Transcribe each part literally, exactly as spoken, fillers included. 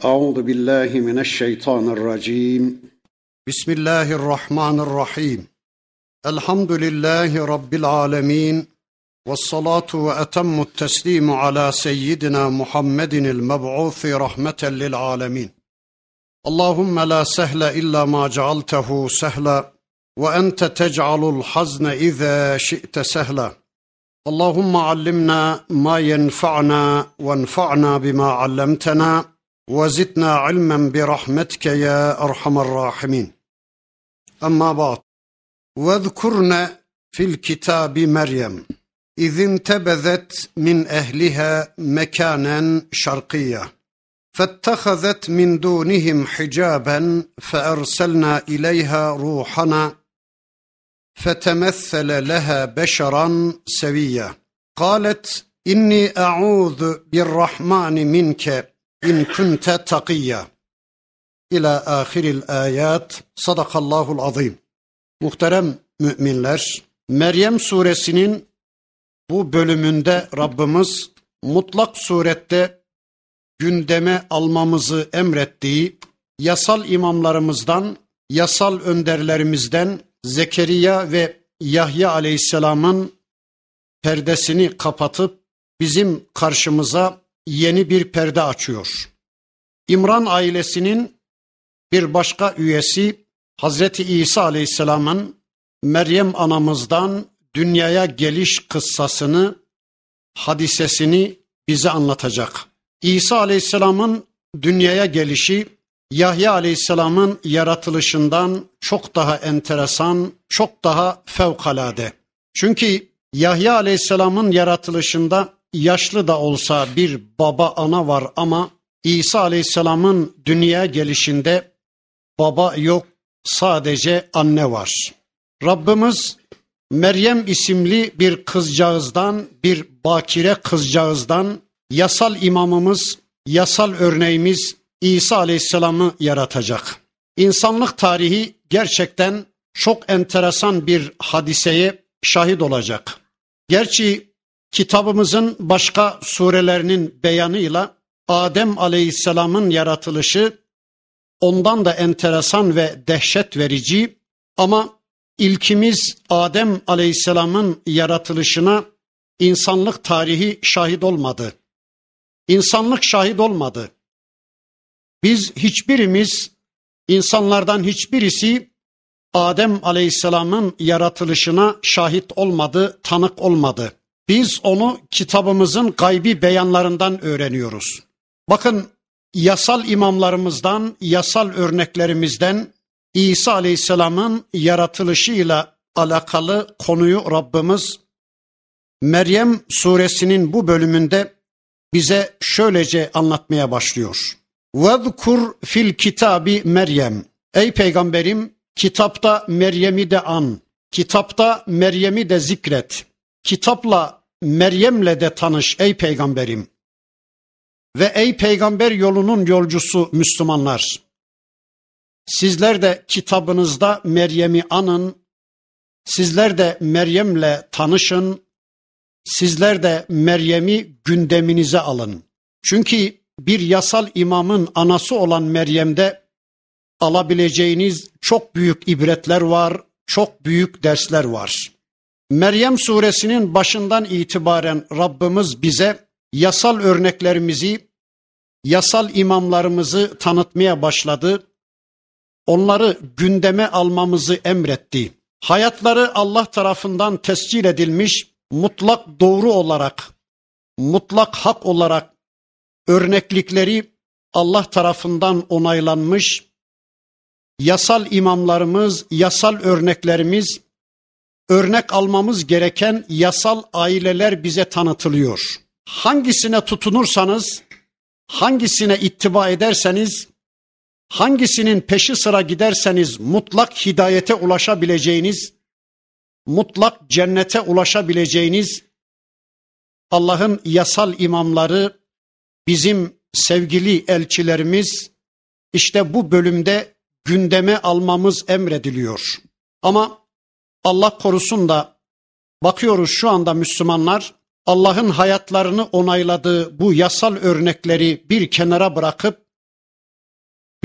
أعوذ بالله من الشيطان الرجيم بسم الله الرحمن الرحيم الحمد لله رب العالمين والصلاة وأتم التسليم على سيدنا محمد المبعوث رحمة للعالمين اللهم لا سهل إلا ما جعلته سهلا وأنت تجعل الحزن إذا شئت سهلا اللهم علمنا ما ينفعنا وانفعنا بما علمتنا وزدنا علما برحمتك يا أرحم الراحمين أما بعد واذكرن في الكتاب مريم إذ انتبذت من أهلها مكانا شرقيا فاتخذت من دونهم حجابا فأرسلنا إليها روحنا فتمثل لها بشرا سويا قالت إني أعوذ بالرحمن منك إن كنت تقيا إلى آخر الآيات صدق الله العظيم. Muhterem müminler, Meryem suresinin bu bölümünde Rabbimiz mutlak surette gündeme almamızı emrettiği yasal imamlarımızdan, yasal önderlerimizden Zekeriya ve Yahya aleyhisselamın perdesini kapatıp bizim karşımıza yeni bir perde açıyor. İmran ailesinin bir başka üyesi Hazreti İsa aleyhisselamın Meryem anamızdan dünyaya geliş kıssasını, hadisesini bize anlatacak. İsa aleyhisselamın dünyaya gelişi Yahya aleyhisselamın yaratılışından çok daha enteresan, çok daha fevkalade. Çünkü Yahya aleyhisselamın yaratılışında yaşlı da olsa bir baba ana var ama İsa aleyhisselamın dünyaya gelişinde baba yok, sadece anne var. Rabbimiz Meryem isimli bir kızcağızdan, bir bakire kızcağızdan yasal imamımız, yasal örneğimiz İsa aleyhisselamı yaratacak. İnsanlık tarihi gerçekten çok enteresan bir hadiseye şahit olacak. Gerçi kitabımızın başka surelerinin beyanıyla Adem aleyhisselamın yaratılışı ondan da enteresan ve dehşet verici ama ilkimiz Adem aleyhisselamın yaratılışına insanlık tarihi şahit olmadı. İnsanlık şahit olmadı. Biz hiçbirimiz, insanlardan hiçbirisi Adem aleyhisselamın yaratılışına şahit olmadı, tanık olmadı. Biz onu kitabımızın gaybi beyanlarından öğreniyoruz. Bakın, yasal imamlarımızdan, yasal örneklerimizden İsa aleyhisselamın yaratılışıyla alakalı konuyu Rabbimiz Meryem suresinin bu bölümünde bize şöylece anlatmaya başlıyor. وَذْكُرْ fil kitabi Meryem. Ey peygamberim, kitapta Meryem'i de an, kitapta Meryem'i de zikret. Kitapla Meryem'le de tanış ey peygamberim. Ve ey peygamber yolunun yolcusu Müslümanlar. Sizler de kitabınızda Meryem'i anın, sizler de Meryem'le tanışın, sizler de Meryem'i gündeminize alın. Çünkü bir yasal imamın anası olan Meryem'de alabileceğiniz çok büyük ibretler var, çok büyük dersler var. Meryem suresinin başından itibaren Rabbimiz bize yasal örneklerimizi, yasal imamlarımızı tanıtmaya başladı. Onları gündeme almamızı emretti. Hayatları Allah tarafından tescil edilmiş, mutlak doğru olarak, mutlak hak olarak örneklikleri Allah tarafından onaylanmış, yasal imamlarımız, yasal örneklerimiz, örnek almamız gereken yasal aileler bize tanıtılıyor. Hangisine tutunursanız, hangisine ittiba ederseniz, hangisinin peşi sıra giderseniz mutlak hidayete ulaşabileceğiniz, mutlak cennete ulaşabileceğiniz Allah'ın yasal imamları, bizim sevgili elçilerimiz işte bu bölümde gündeme almamız emrediliyor. Ama Allah korusun da bakıyoruz şu anda Müslümanlar Allah'ın hayatlarını onayladığı bu yasal örnekleri bir kenara bırakıp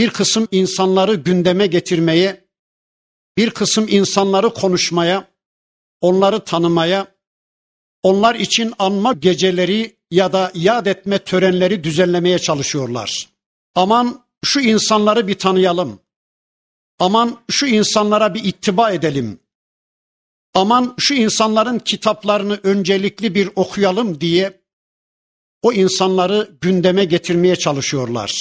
bir kısım insanları gündeme getirmeye, bir kısım insanları konuşmaya, onları tanımaya, onlar için anma geceleri ya da yad etme törenleri düzenlemeye çalışıyorlar. Aman şu insanları bir tanıyalım. Aman şu insanlara bir ittiba edelim. Aman şu insanların kitaplarını öncelikli bir okuyalım diye o insanları gündeme getirmeye çalışıyorlar.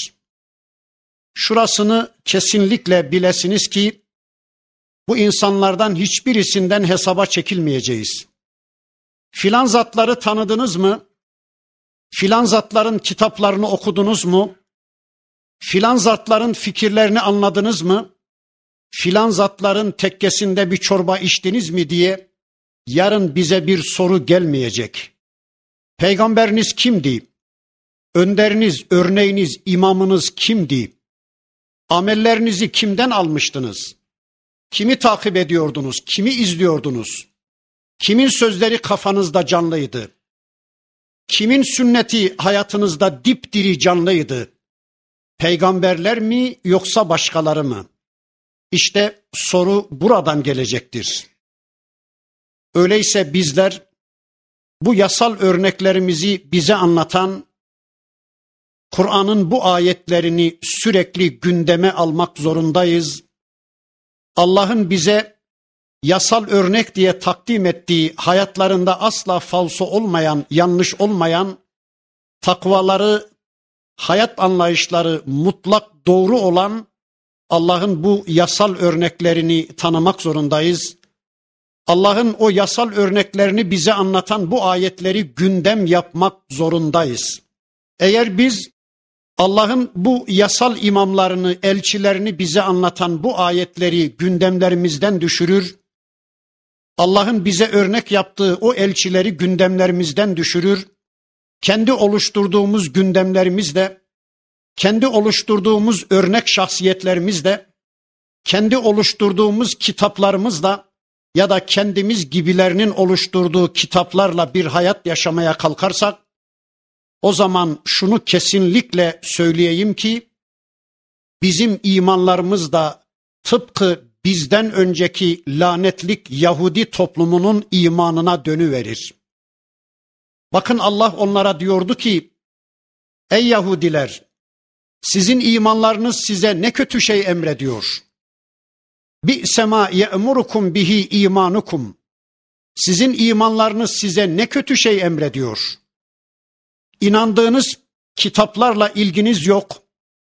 Şurasını kesinlikle bilesiniz ki bu insanlardan hiçbirisinden hesaba çekilmeyeceğiz. Filan zatları tanıdınız mı? Filan zatların kitaplarını okudunuz mu? Filan zatların fikirlerini anladınız mı? Filan zatların tekkesinde bir çorba içtiniz mi diye yarın bize bir soru gelmeyecek. Peygamberiniz kimdi? Önderiniz, örneğiniz, imamınız kimdi? Amellerinizi kimden almıştınız? Kimi takip ediyordunuz? Kimi izliyordunuz? Kimin sözleri kafanızda canlıydı? Kimin sünneti hayatınızda dipdiri canlıydı? Peygamberler mi yoksa başkaları mı? İşte soru buradan gelecektir. Öyleyse bizler bu yasal örneklerimizi bize anlatan Kur'an'ın bu ayetlerini sürekli gündeme almak zorundayız. Allah'ın bize yasal örnek diye takdim ettiği, hayatlarında asla falso olmayan, yanlış olmayan, takvaları, hayat anlayışları mutlak doğru olan Allah'ın bu yasal örneklerini tanımak zorundayız. Allah'ın o yasal örneklerini bize anlatan bu ayetleri gündem yapmak zorundayız. Eğer biz Allah'ın bu yasal imamlarını, elçilerini bize anlatan bu ayetleri gündemlerimizden düşürür, Allah'ın bize örnek yaptığı o elçileri gündemlerimizden düşürür, kendi oluşturduğumuz gündemlerimizle, kendi oluşturduğumuz örnek şahsiyetlerimizle, kendi oluşturduğumuz kitaplarımızla ya da kendimiz gibilerinin oluşturduğu kitaplarla bir hayat yaşamaya kalkarsak, o zaman şunu kesinlikle söyleyeyim ki, bizim imanlarımız da tıpkı bizden önceki lanetlik Yahudi toplumunun imanına dönüverir. Bakın Allah onlara diyordu ki, ey Yahudiler, sizin imanlarınız size ne kötü şey emrediyor. Bi'se ma ye'murukum bihi imanukum. Sizin imanlarınız size ne kötü şey emrediyor. İnandığınız kitaplarla ilginiz yok.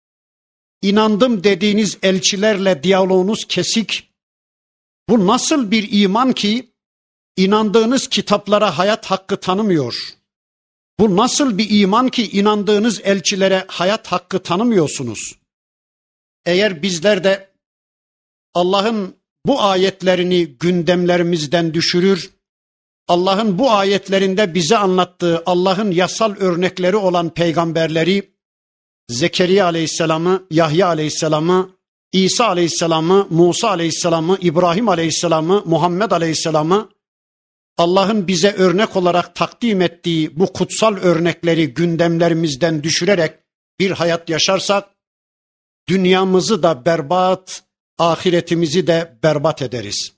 İnandım dediğiniz elçilerle diyaloğunuz kesik. Bu nasıl bir iman ki inandığınız kitaplara hayat hakkı tanımıyor? Bu nasıl bir iman ki inandığınız elçilere hayat hakkı tanımıyorsunuz? Eğer bizler de Allah'ın bu ayetlerini gündemlerimizden düşürür, Allah'ın bu ayetlerinde bize anlattığı Allah'ın yasal örnekleri olan peygamberleri, Zekeriya Aleyhisselam'ı, Yahya Aleyhisselam'ı, İsa Aleyhisselam'ı, Musa Aleyhisselam'ı, İbrahim Aleyhisselam'ı, Muhammed Aleyhisselam'ı, Allah'ın bize örnek olarak takdim ettiği bu kutsal örnekleri gündemlerimizden düşürerek bir hayat yaşarsak, dünyamızı da berbat, ahiretimizi de berbat ederiz.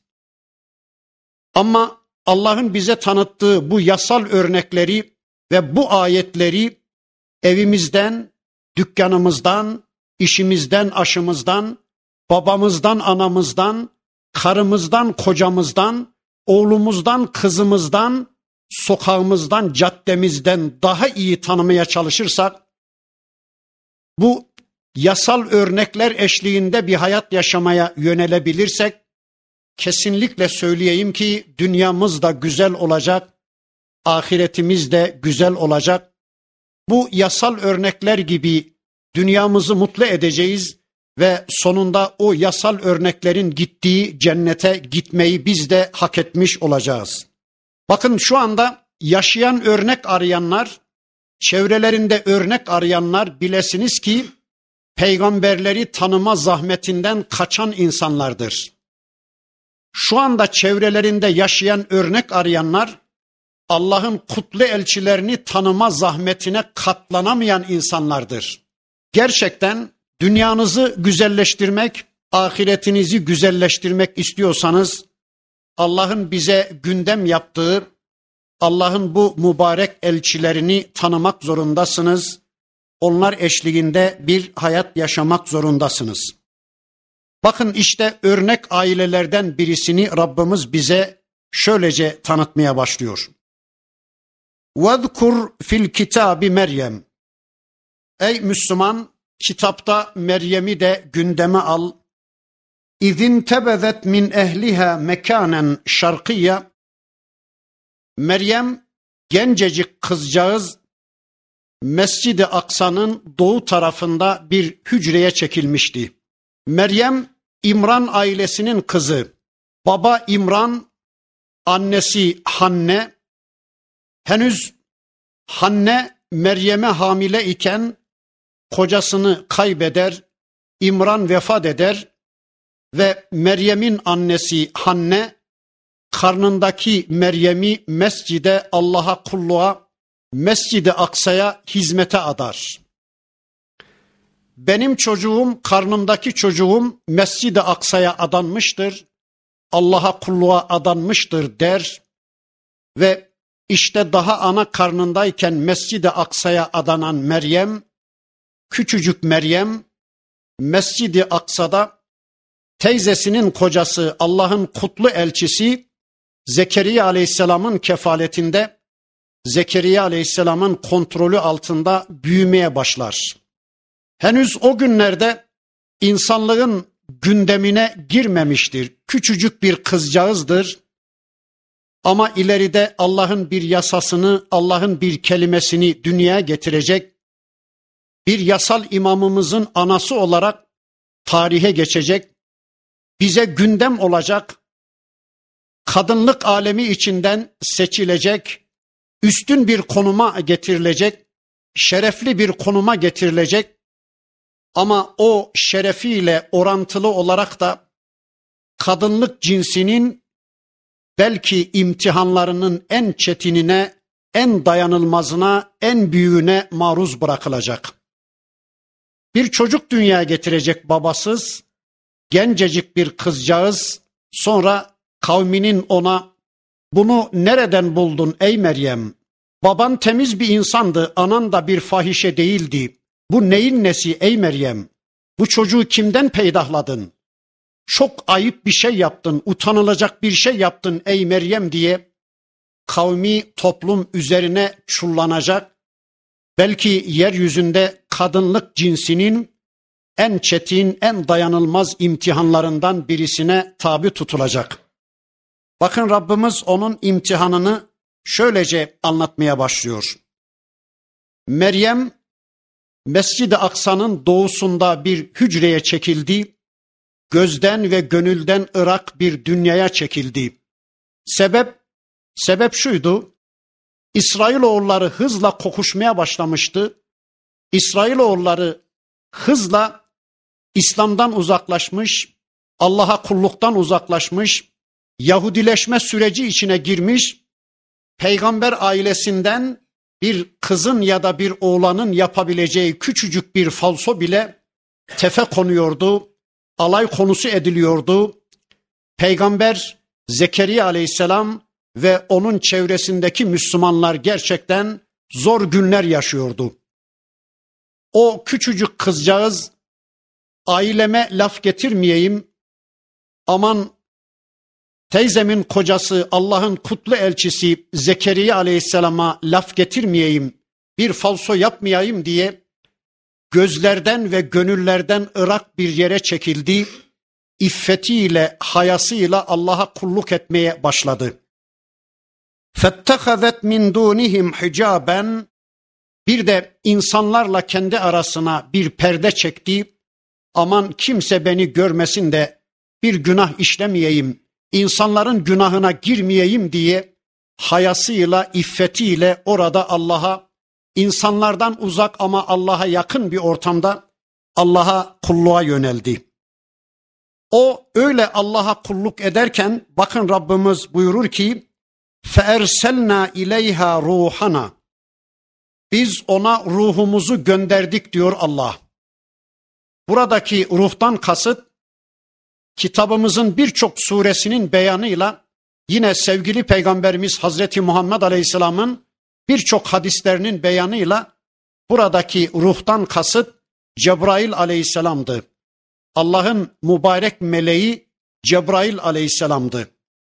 Ama Allah'ın bize tanıttığı bu yasal örnekleri ve bu ayetleri evimizden, dükkanımızdan, işimizden, aşımızdan, babamızdan, anamızdan, karımızdan, kocamızdan, oğlumuzdan, kızımızdan, sokağımızdan, caddemizden daha iyi tanımaya çalışırsak, bu yasal örnekler eşliğinde bir hayat yaşamaya yönelebilirsek, kesinlikle söyleyeyim ki dünyamız da güzel olacak, ahiretimiz de güzel olacak. Bu yasal örnekler gibi dünyamızı mutlu edeceğiz ve sonunda o yasal örneklerin gittiği cennete gitmeyi biz de hak etmiş olacağız. Bakın şu anda yaşayan örnek arayanlar, çevrelerinde örnek arayanlar bilesiniz ki peygamberleri tanıma zahmetinden kaçan insanlardır. Şu anda çevrelerinde yaşayan örnek arayanlar, Allah'ın kutlu elçilerini tanıma zahmetine katlanamayan insanlardır. Gerçekten Dünyanızı güzelleştirmek, ahiretinizi güzelleştirmek istiyorsanız Allah'ın bize gündem yaptığı, Allah'ın bu mübarek elçilerini tanımak zorundasınız. Onlar eşliğinde bir hayat yaşamak zorundasınız. Bakın işte örnek ailelerden birisini Rabbimiz bize şöylece tanıtmaya başlıyor. وَذْكُرْ fil kitabi Meryem. Ey Müslüman, kitapta Meryem'i de gündeme al. İzin tebezet min ehliha mekanen şarkiyya. Meryem gencecik kızcağız Mescid-i Aksa'nın doğu tarafında bir hücreye çekilmişti. Meryem İmran ailesinin kızı. Baba İmran, annesi Hanne. Henüz Hanne Meryem'e hamile iken kocasını kaybeder, İmran vefat eder ve Meryem'in annesi Hanne karnındaki Meryem'i mescide, Allah'a kulluğa, Mescid-i Aksa'ya hizmete adar. Benim çocuğum, karnımdaki çocuğum Mescid-i Aksa'ya adanmıştır, Allah'a kulluğa adanmıştır der ve işte daha ana karnındayken Mescid-i Aksa'ya adanan Meryem, küçücük Meryem, Mescid-i Aksa'da teyzesinin kocası Allah'ın kutlu elçisi Zekeriya Aleyhisselam'ın kefaletinde, Zekeriya Aleyhisselam'ın kontrolü altında büyümeye başlar. Henüz o günlerde insanlığın gündemine girmemiştir. Küçücük bir kızcağızdır. Ama ileride Allah'ın bir yasasını, Allah'ın bir kelimesini dünyaya getirecek, bir yasal imamımızın anası olarak tarihe geçecek, bize gündem olacak, kadınlık alemi içinden seçilecek, üstün bir konuma getirilecek, şerefli bir konuma getirilecek ama o şerefiyle orantılı olarak da kadınlık cinsinin belki imtihanlarının en çetinine, en dayanılmazına, en büyüğüne maruz bırakılacak. Bir çocuk dünyaya getirecek babasız, gencecik bir kızcağız, sonra kavminin ona "Bunu nereden buldun ey Meryem? Baban temiz bir insandı, anan da bir fahişe değildi. Bu neyin nesi ey Meryem? Bu çocuğu kimden peydahladın? Çok ayıp bir şey yaptın, utanılacak bir şey yaptın ey Meryem" diye kavmi toplum üzerine çullanacak. Belki yeryüzünde kadınlık cinsinin en çetin, en dayanılmaz imtihanlarından birisine tabi tutulacak. Bakın Rabbimiz onun imtihanını şöylece anlatmaya başlıyor. Meryem Mescid-i Aksa'nın doğusunda bir hücreye çekildi. Gözden ve gönülden ırak bir dünyaya çekildi. Sebep, sebep şuydu. İsrailoğulları hızla kokuşmaya başlamıştı. İsrailoğulları hızla İslam'dan uzaklaşmış, Allah'a kulluktan uzaklaşmış, Yahudileşme süreci içine girmiş, peygamber ailesinden bir kızın ya da bir oğlanın yapabileceği küçücük bir falso bile tefe konuyordu, alay konusu ediliyordu. Peygamber Zekeriya Aleyhisselam ve onun çevresindeki Müslümanlar gerçekten zor günler yaşıyordu. O küçücük kızcağız, aileme laf getirmeyeyim, aman teyzemin kocası Allah'ın kutlu elçisi Zekeriya Aleyhisselam'a laf getirmeyeyim, bir falso yapmayayım diye gözlerden ve gönüllerden ırak bir yere çekildi. İffetiyle, hayasıyla Allah'a kulluk etmeye başladı. فَاتَّخَذَتْ مِنْ دُونِهِمْ حِجَابًا. Bir de insanlarla kendi arasına bir perde çekti. Aman kimse beni görmesin de bir günah işlemeyeyim, insanların günahına girmeyeyim diye hayasıyla, iffetiyle orada Allah'a, insanlardan uzak ama Allah'a yakın bir ortamda Allah'a kulluğa yöneldi. O öyle Allah'a kulluk ederken bakın Rabbimiz buyurur ki فَاَرْسَلْنَا اِلَيْهَا ruhana. Biz ona ruhumuzu gönderdik diyor Allah. Buradaki ruhtan kasıt, kitabımızın birçok suresinin beyanıyla yine sevgili Peygamberimiz Hazreti Muhammed Aleyhisselam'ın birçok hadislerinin beyanıyla buradaki ruhtan kasıt Cebrail Aleyhisselam'dı. Allah'ın mübarek meleği Cebrail Aleyhisselam'dı.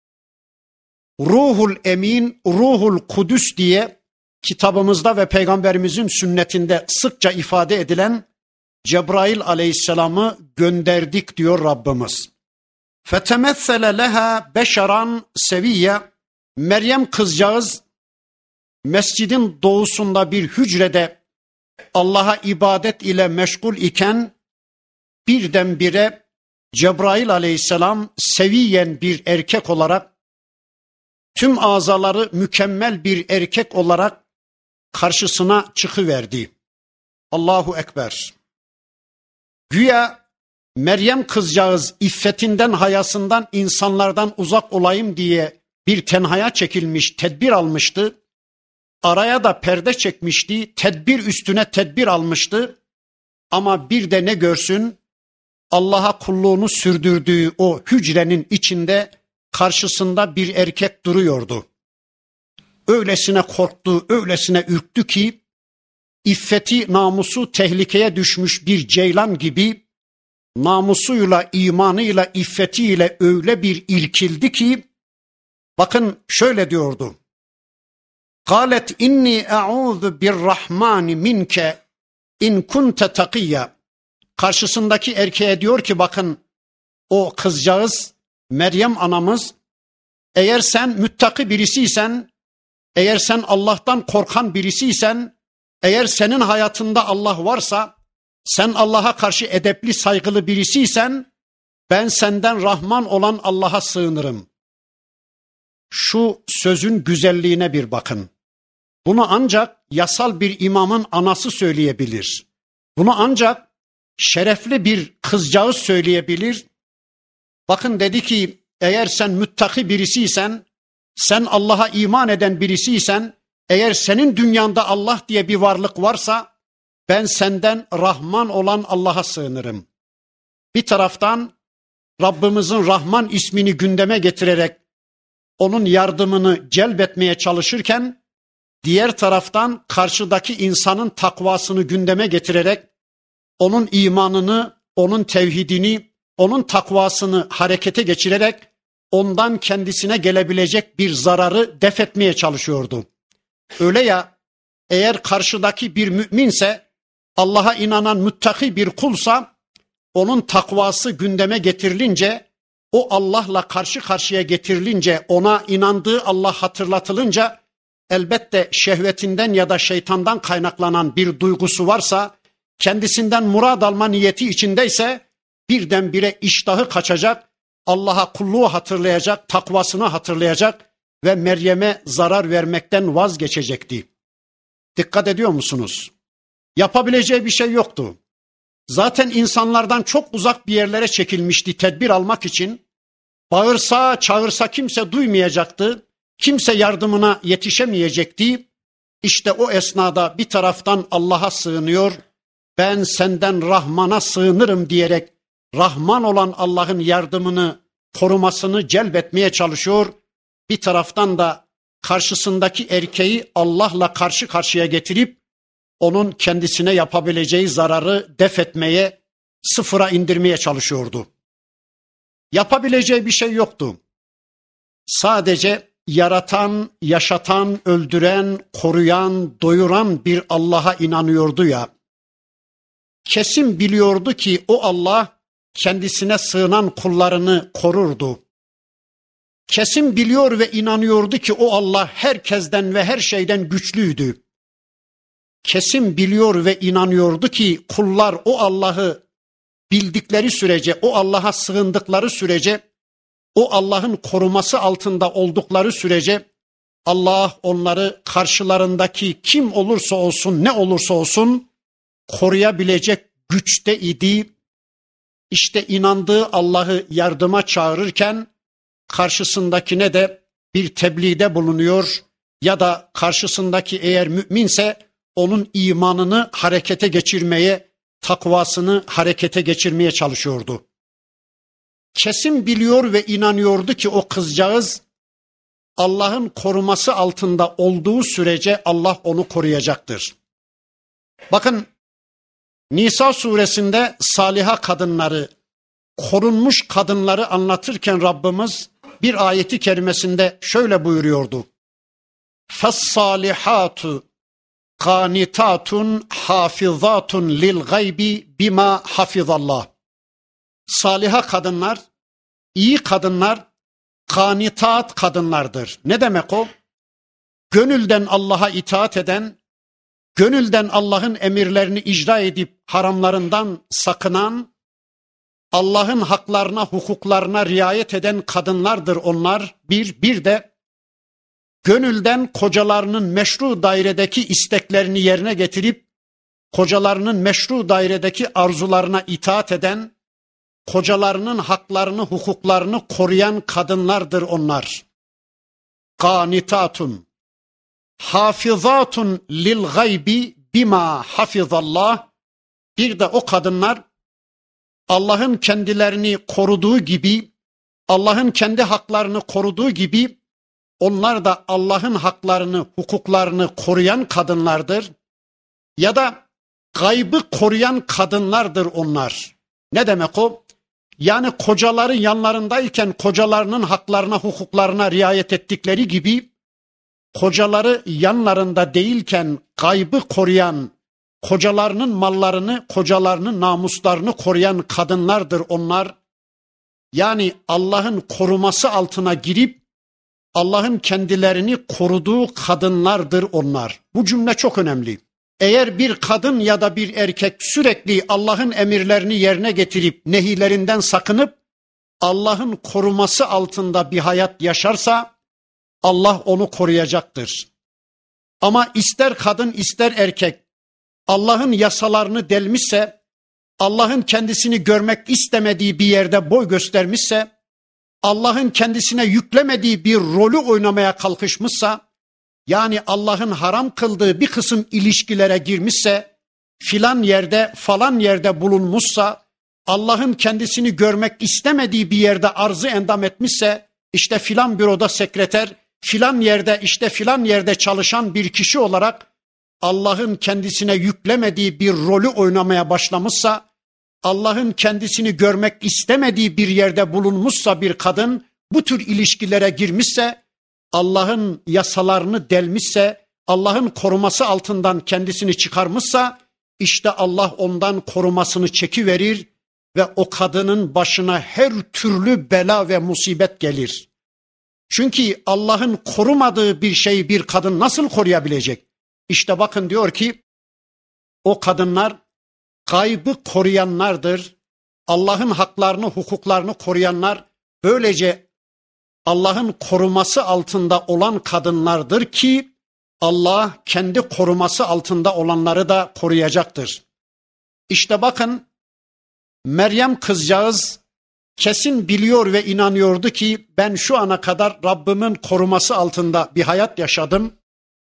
Ruhul Emin, Ruhul Kudüs diye kitabımızda ve Peygamberimizin sünnetinde sıkça ifade edilen Cebrail Aleyhisselam'ı gönderdik diyor Rabbimiz. Fetemessele leha beşeran seviyye. Meryem kızcağız mescidin doğusunda bir hücrede Allah'a ibadet ile meşgul iken birdenbire Cebrail Aleyhisselam seviyen bir erkek olarak, tüm azaları mükemmel bir erkek olarak karşısına çıkıverdi. Allahu Ekber. Güya Meryem kızcağız iffetinden, hayasından, insanlardan uzak olayım diye bir tenhaya çekilmiş, tedbir almıştı. Araya da perde çekmişti, tedbir üstüne tedbir almıştı. Ama bir de ne görsün, Allah'a kulluğunu sürdürdüğü o hücrenin içinde karşısında bir erkek duruyordu. Öylesine korktu, öylesine ürktü ki, iffeti, namusu tehlikeye düşmüş bir ceylan gibi, namusuyla, imanıyla, iffetiyle öyle bir irkildi ki, bakın şöyle diyordu. Kâlet inni e'ûzu birrahmani minke in kunte takiyya. Karşısındaki erkeğe diyor ki bakın, o kızcağız Meryem anamız, eğer sen müttaki birisiysen, eğer sen Allah'tan korkan birisiysen, eğer senin hayatında Allah varsa, sen Allah'a karşı edepli, saygılı birisiysen, ben senden Rahman olan Allah'a sığınırım. Şu sözün güzelliğine bir bakın. Bunu ancak yasal bir imamın anası söyleyebilir. Bunu ancak şerefli bir kızcağız söyleyebilir. Bakın dedi ki, eğer sen müttaki birisiysen, sen Allah'a iman eden birisiysen, eğer senin dünyanda Allah diye bir varlık varsa, ben senden Rahman olan Allah'a sığınırım. Bir taraftan Rabbimizin Rahman ismini gündeme getirerek onun yardımını celbetmeye çalışırken, diğer taraftan karşıdaki insanın takvasını gündeme getirerek onun imanını, onun tevhidini, onun takvasını harekete geçirerek ondan kendisine gelebilecek bir zararı def etmeye çalışıyordu. Öyle ya, eğer karşıdaki bir müminse, Allah'a inanan müttaki bir kulsa, onun takvası gündeme getirilince, o Allah'la karşı karşıya getirilince, ona inandığı Allah hatırlatılınca, elbette şehvetinden ya da şeytandan kaynaklanan bir duygusu varsa, kendisinden murad alma niyeti içindeyse, birdenbire iştahı kaçacak, Allah'a kulluğu hatırlayacak, takvasını hatırlayacak ve Meryem'e zarar vermekten vazgeçecekti. Dikkat ediyor musunuz? Yapabileceği bir şey yoktu. Zaten insanlardan çok uzak bir yerlere çekilmişti tedbir almak için. Bağırsa, çağırsa kimse duymayacaktı. Kimse yardımına yetişemeyecekti. İşte o esnada bir taraftan Allah'a sığınıyor, ben senden Rahman'a sığınırım diyerek Rahman olan Allah'ın yardımını, korumasını celbetmeye çalışıyor. Bir taraftan da karşısındaki erkeği Allah'la karşı karşıya getirip onun kendisine yapabileceği zararı def etmeye, sıfıra indirmeye çalışıyordu. Yapabileceği bir şey yoktu. Sadece yaratan, yaşatan, öldüren, koruyan, doyuran bir Allah'a inanıyordu ya. Kesin biliyordu ki o Allah kendisine sığınan kullarını korurdu. Kesin biliyor ve inanıyordu ki o Allah herkesten ve her şeyden güçlüydü. Kesin biliyor ve inanıyordu ki kullar o Allah'ı bildikleri sürece, o Allah'a sığındıkları sürece, o Allah'ın koruması altında oldukları sürece Allah onları karşılarındaki kim olursa olsun, ne olursa olsun koruyabilecek güçte idi. İşte inandığı Allah'ı yardıma çağırırken karşısındakine de bir tebliğde bulunuyor ya da karşısındaki eğer müminse onun imanını harekete geçirmeye, takvasını harekete geçirmeye çalışıyordu. Kesin biliyor ve inanıyordu ki o kızcağız Allah'ın koruması altında olduğu sürece Allah onu koruyacaktır. Bakın Nisa suresinde saliha kadınları, korunmuş kadınları anlatırken Rabbimiz bir ayeti kerimesinde şöyle buyuruyordu. فَالصَّالِحَاتُ قَانِتَاتٌ حَافِظَاتٌ لِلْغَيْبِ بِمَا حَفِظَ اللّٰهِ. Saliha kadınlar, iyi kadınlar, kanitat kadınlardır. Ne demek o? Gönülden Allah'a itaat eden, gönülden Allah'ın emirlerini icra edip haramlarından sakınan, Allah'ın haklarına, hukuklarına riayet eden kadınlardır onlar. Bir, bir de gönülden kocalarının meşru dairedeki isteklerini yerine getirip, kocalarının meşru dairedeki arzularına itaat eden, kocalarının haklarını, hukuklarını koruyan kadınlardır onlar. Qanitatun, hafizatun lil gaybi bima hafizallah. Bir de o kadınlar Allah'ın kendilerini koruduğu gibi, Allah'ın kendi haklarını koruduğu gibi, onlar da Allah'ın haklarını, hukuklarını koruyan kadınlardır. Ya da gaybı koruyan kadınlardır onlar. Ne demek o? Yani kocaları yanlarındayken kocalarının haklarına, hukuklarına riayet ettikleri gibi, kocaları yanlarında değilken gaybı koruyan, kocalarının mallarını, kocalarının namuslarını koruyan kadınlardır onlar. Yani Allah'ın koruması altına girip, Allah'ın kendilerini koruduğu kadınlardır onlar. Bu cümle çok önemli. Eğer bir kadın ya da bir erkek sürekli Allah'ın emirlerini yerine getirip nehilerinden sakınıp Allah'ın koruması altında bir hayat yaşarsa Allah onu koruyacaktır. Ama ister kadın ister erkek Allah'ın yasalarını delmişse, Allah'ın kendisini görmek istemediği bir yerde boy göstermişse, Allah'ın kendisine yüklemediği bir rolü oynamaya kalkışmışsa, yani Allah'ın haram kıldığı bir kısım ilişkilere girmişse, filan yerde falan yerde bulunmuşsa, Allah'ın kendisini görmek istemediği bir yerde arzı endam etmişse, işte filan büroda sekreter, filan yerde işte filan yerde çalışan bir kişi olarak Allah'ın kendisine yüklemediği bir rolü oynamaya başlamışsa, Allah'ın kendisini görmek istemediği bir yerde bulunmuşsa bir kadın, bu tür ilişkilere girmişse, Allah'ın yasalarını delmişse, Allah'ın koruması altından kendisini çıkarmışsa, işte Allah ondan korumasını çekiverir ve o kadının başına her türlü bela ve musibet gelir. Çünkü Allah'ın korumadığı bir şeyi bir kadın nasıl koruyabilecek? İşte bakın diyor ki, o kadınlar gaybı koruyanlardır. Allah'ın haklarını, hukuklarını koruyanlar, böylece Allah'ın koruması altında olan kadınlardır ki Allah kendi koruması altında olanları da koruyacaktır. İşte bakın Meryem kızcağız kesin biliyor ve inanıyordu ki ben şu ana kadar Rabbimin koruması altında bir hayat yaşadım.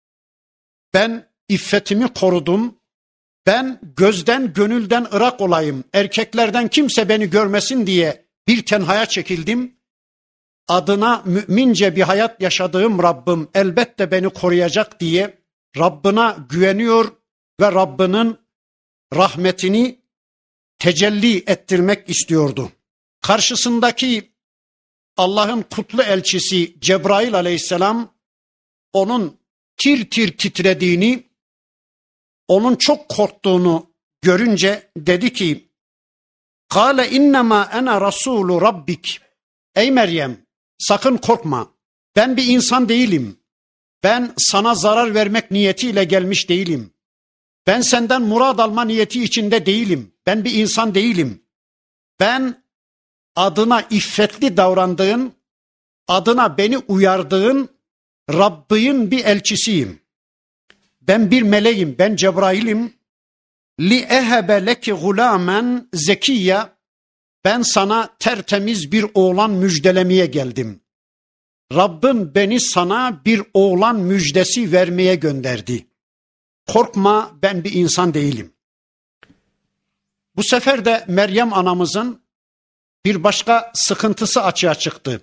Ben iffetimi korudum. Ben gözden gönülden ırak olayım. Erkeklerden kimse beni görmesin diye bir tenhaya çekildim. Adına mümince bir hayat yaşadığım Rabbim elbette beni koruyacak diye Rabbına güveniyor ve Rabbinin rahmetini tecelli ettirmek istiyordu. Karşısındaki Allah'ın kutlu elçisi Cebrail aleyhisselam onun tir tir titrediğini, onun çok korktuğunu görünce dedi ki, "Kâle innema ene rasûlu rabbik." Ey Meryem, sakın korkma. Ben bir insan değilim. Ben sana zarar vermek niyetiyle gelmiş değilim. Ben senden murad alma niyeti içinde değilim. Ben bir insan değilim. Ben adına iffetli davrandığın, adına beni uyardığın Rabbin bir elçisiyim. Ben bir meleğim, ben Cebrail'im. Li ehebe leki gulamen zekiyye. Ben sana tertemiz bir oğlan müjdelemeye geldim. Rabbim beni sana bir oğlan müjdesi vermeye gönderdi. Korkma, ben bir insan değilim. Bu sefer de Meryem anamızın bir başka sıkıntısı açığa çıktı.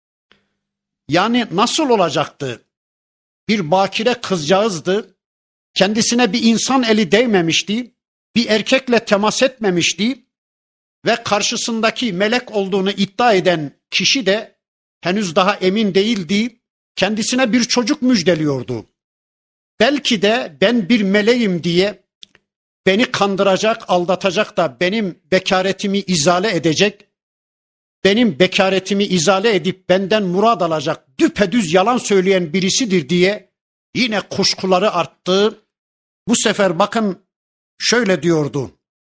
Yani nasıl olacaktı? Bir bakire kızcağızdı. Kendisine bir insan eli değmemişti. Bir erkekle temas etmemişti. Ve karşısındaki melek olduğunu iddia eden kişi de henüz daha emin değildi. Kendisine bir çocuk müjdeliyordu. Belki de ben bir meleğim diye beni kandıracak, aldatacak da benim bekaretimi izale edecek, benim bekaretimi izale edip benden murad alacak, düpedüz yalan söyleyen birisidir diye yine kuşkuları arttı. Bu sefer bakın şöyle diyordu.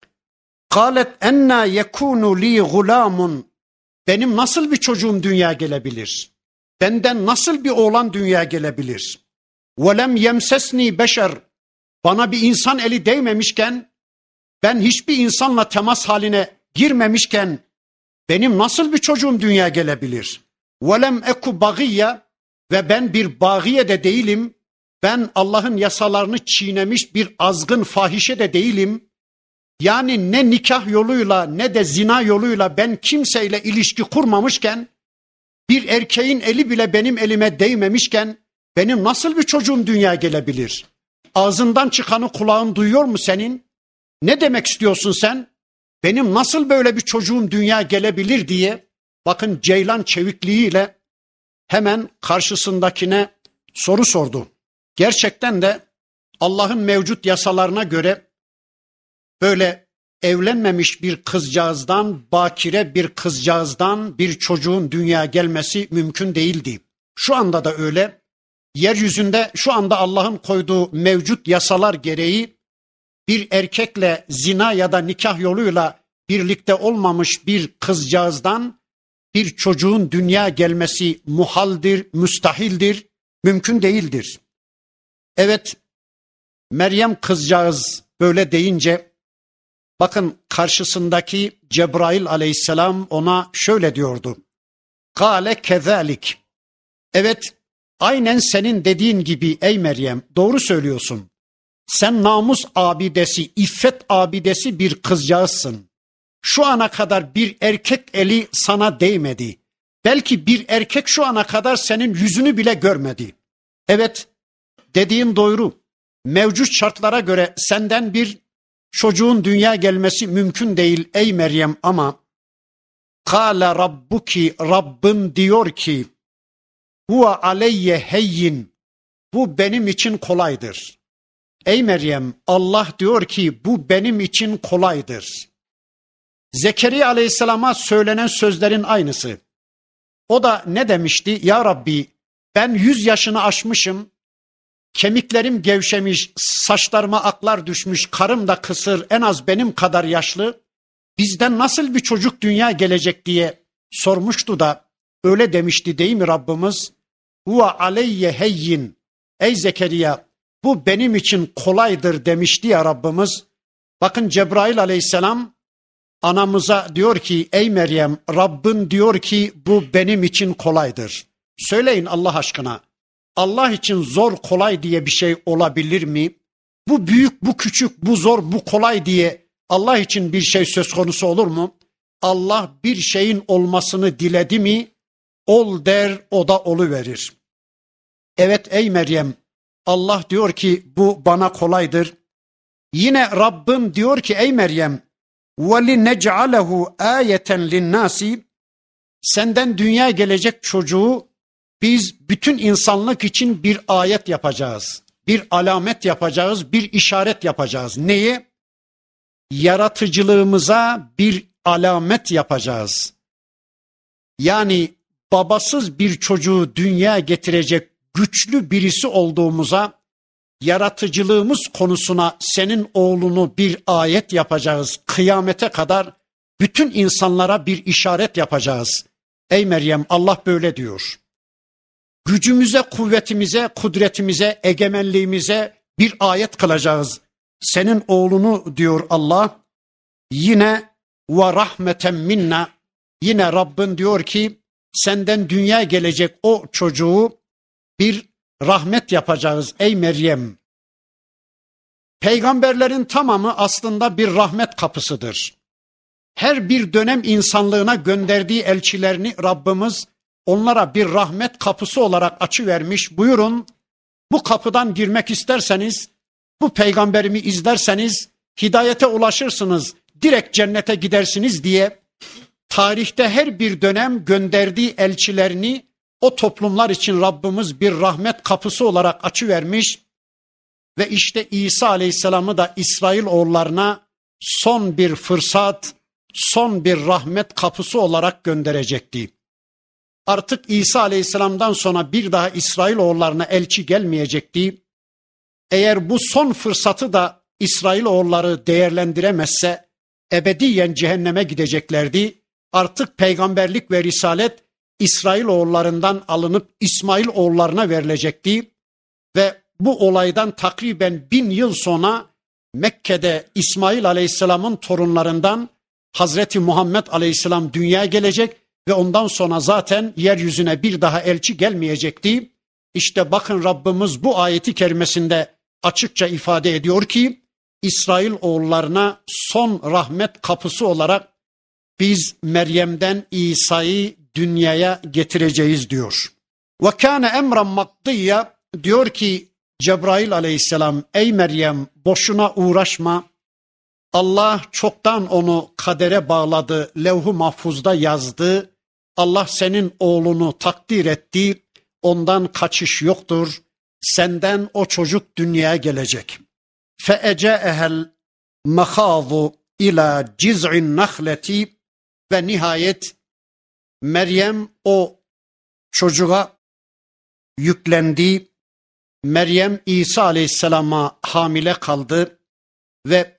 قَالَتْ اَنَّا يَكُونُ لِي غُلَامٌ Benim nasıl bir çocuğum dünyaya gelebilir? Benden nasıl bir oğlan dünyaya gelebilir? وَلَمْ يَمْسَسْنِي beşer Bana bir insan eli değmemişken, ben hiçbir insanla temas haline girmemişken, benim nasıl bir çocuğum dünyaya gelebilir? وَلَمْ اَكُ بَغِيَّ Ve ben bir bağiye de değilim. Ben Allah'ın yasalarını çiğnemiş bir azgın fahişe de değilim. Yani ne nikah yoluyla ne de zina yoluyla ben kimseyle ilişki kurmamışken, bir erkeğin eli bile benim elime değmemişken, benim nasıl bir çocuğum dünyaya gelebilir? Ağzından çıkanı kulağın duyuyor mu senin? Ne demek istiyorsun sen? Benim nasıl böyle bir çocuğum dünyaya gelebilir diye, bakın ceylan çevikliğiyle hemen karşısındakine soru sordu. Gerçekten de Allah'ın mevcut yasalarına göre böyle evlenmemiş bir kızcağızdan, bakire bir kızcağızdan bir çocuğun dünyaya gelmesi mümkün değildi. Şu anda da öyle. Yeryüzünde şu anda Allah'ın koyduğu mevcut yasalar gereği bir erkekle zina ya da nikah yoluyla birlikte olmamış bir kızcağızdan bir çocuğun dünyaya gelmesi muhaldir, müstahildir, mümkün değildir. Evet, Meryem kızcağız böyle deyince, bakın karşısındaki Cebrail aleyhisselam ona şöyle diyordu. Kâle kezâlik. Evet, aynen senin dediğin gibi ey Meryem, doğru söylüyorsun. Sen namus abidesi, iffet abidesi bir kızcağızsın. Şu ana kadar bir erkek eli sana değmedi. Belki bir erkek şu ana kadar senin yüzünü bile görmedi. Evet, dediğin doğru. Mevcut şartlara göre senden bir çocuğun dünyaya gelmesi mümkün değil ey Meryem, ama kâle rabbuki, Rabbin diyor ki huve aleyye heyyin, bu benim için kolaydır. Ey Meryem, Allah diyor ki bu benim için kolaydır. Zekeriya aleyhisselama söylenen sözlerin aynısı. O da ne demişti? Ya Rabbi, ben yüz yaşını aşmışım, kemiklerim gevşemiş, saçlarıma aklar düşmüş, karım da kısır, en az benim kadar yaşlı. Bizden nasıl bir çocuk dünya gelecek diye sormuştu da öyle demişti değil mi Rabbimiz? Huve aleyye heyyin. Ey Zekeriya, bu benim için kolaydır demişti ya Rabbimiz. Bakın Cebrail aleyhisselam anamıza diyor ki ey Meryem, Rabbin diyor ki bu benim için kolaydır. Söyleyin Allah aşkına. Allah için zor kolay diye bir şey olabilir mi? Bu büyük, bu küçük, bu zor, bu kolay diye Allah için bir şey söz konusu olur mu? Allah bir şeyin olmasını diledi mi, ol der, o da oluverir. Evet ey Meryem, Allah diyor ki bu bana kolaydır. Yine Rabbim diyor ki ey Meryem, وَلِنَجْعَلَهُ آيَةً لِلنَّاسِ Senden dünyaya gelecek çocuğu biz bütün insanlık için bir ayet yapacağız. Bir alamet yapacağız, bir işaret yapacağız. Neye? Yaratıcılığımıza bir alamet yapacağız. Yani babasız bir çocuğu dünyaya getirecek güçlü birisi olduğumuza, yaratıcılığımız konusuna senin oğlunu bir ayet yapacağız. Kıyamete kadar bütün insanlara bir işaret yapacağız. Ey Meryem, Allah böyle diyor. Gücümüze, kuvvetimize, kudretimize, egemenliğimize bir ayet kılacağız. Senin oğlunu diyor Allah. Yine ve rahmeten minna. Yine Rabbin diyor ki senden dünyaya gelecek o çocuğu bir rahmet yapacağız ey Meryem. Peygamberlerin tamamı aslında bir rahmet kapısıdır. Her bir dönem insanlığına gönderdiği elçilerini Rabbimiz onlara bir rahmet kapısı olarak açıvermiş. Buyurun, bu kapıdan girmek isterseniz, bu peygamberimi izlerseniz hidayete ulaşırsınız, direkt cennete gidersiniz diye tarihte her bir dönem gönderdiği elçilerini o toplumlar için Rabbimiz bir rahmet kapısı olarak açıvermiş. Ve işte İsa Aleyhisselam'ı da İsrailoğullarına son bir fırsat, son bir rahmet kapısı olarak gönderecekti. Artık İsa Aleyhisselam'dan sonra bir daha İsrailoğullarına elçi gelmeyecekti. Eğer bu son fırsatı da İsrailoğulları değerlendiremezse ebediyen cehenneme gideceklerdi. Artık peygamberlik ve risalet İsrailoğullarından alınıp İsmailoğullarına verilecekti. Ve bu olaydan takriben bin yıl sonra Mekke'de İsmail Aleyhisselam'ın torunlarından Hazreti Muhammed Aleyhisselam dünyaya gelecek ve ondan sonra zaten yeryüzüne bir daha elçi gelmeyecekti. İşte bakın Rabbimiz bu ayeti kerimesinde açıkça ifade ediyor ki İsrailoğullarına son rahmet kapısı olarak biz Meryem'den İsa'yı dünyaya getireceğiz diyor. Ve kâne emran makdiyya, diyor ki Cebrail Aleyhisselam, ey Meryem boşuna uğraşma. Allah çoktan onu kadere bağladı, levh-u mahfuzda yazdı. Allah senin oğlunu takdir etti. Ondan kaçış yoktur. Senden o çocuk dünyaya gelecek. Feece'ehel mehâzu ila ciz'in nahleti, ve nihayet Meryem o çocuğa yüklendi. Meryem İsa Aleyhisselam'a hamile kaldı ve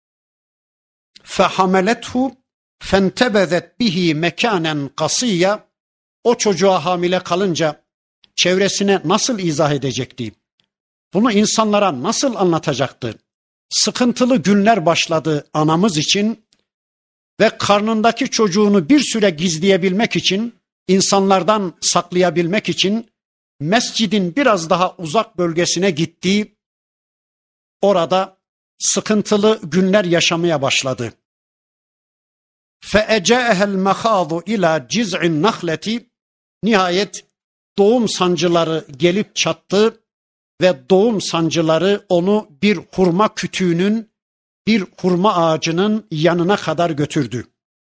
fehamelethu fentebezet bihi mekanen kasiyya, o çocuğa hamile kalınca çevresine nasıl izah edecekti? Bunu insanlara nasıl anlatacaktı? Sıkıntılı günler başladı anamız için ve karnındaki çocuğunu bir süre gizleyebilmek için, insanlardan saklayabilmek için mescidin biraz daha uzak bölgesine gitti. Orada sıkıntılı günler yaşamaya başladı. Feece'ehel mehâzu ila ciz'in nahleti, nihayet doğum sancıları gelip çattı ve doğum sancıları onu bir hurma kütüğünün, bir hurma ağacının yanına kadar götürdü.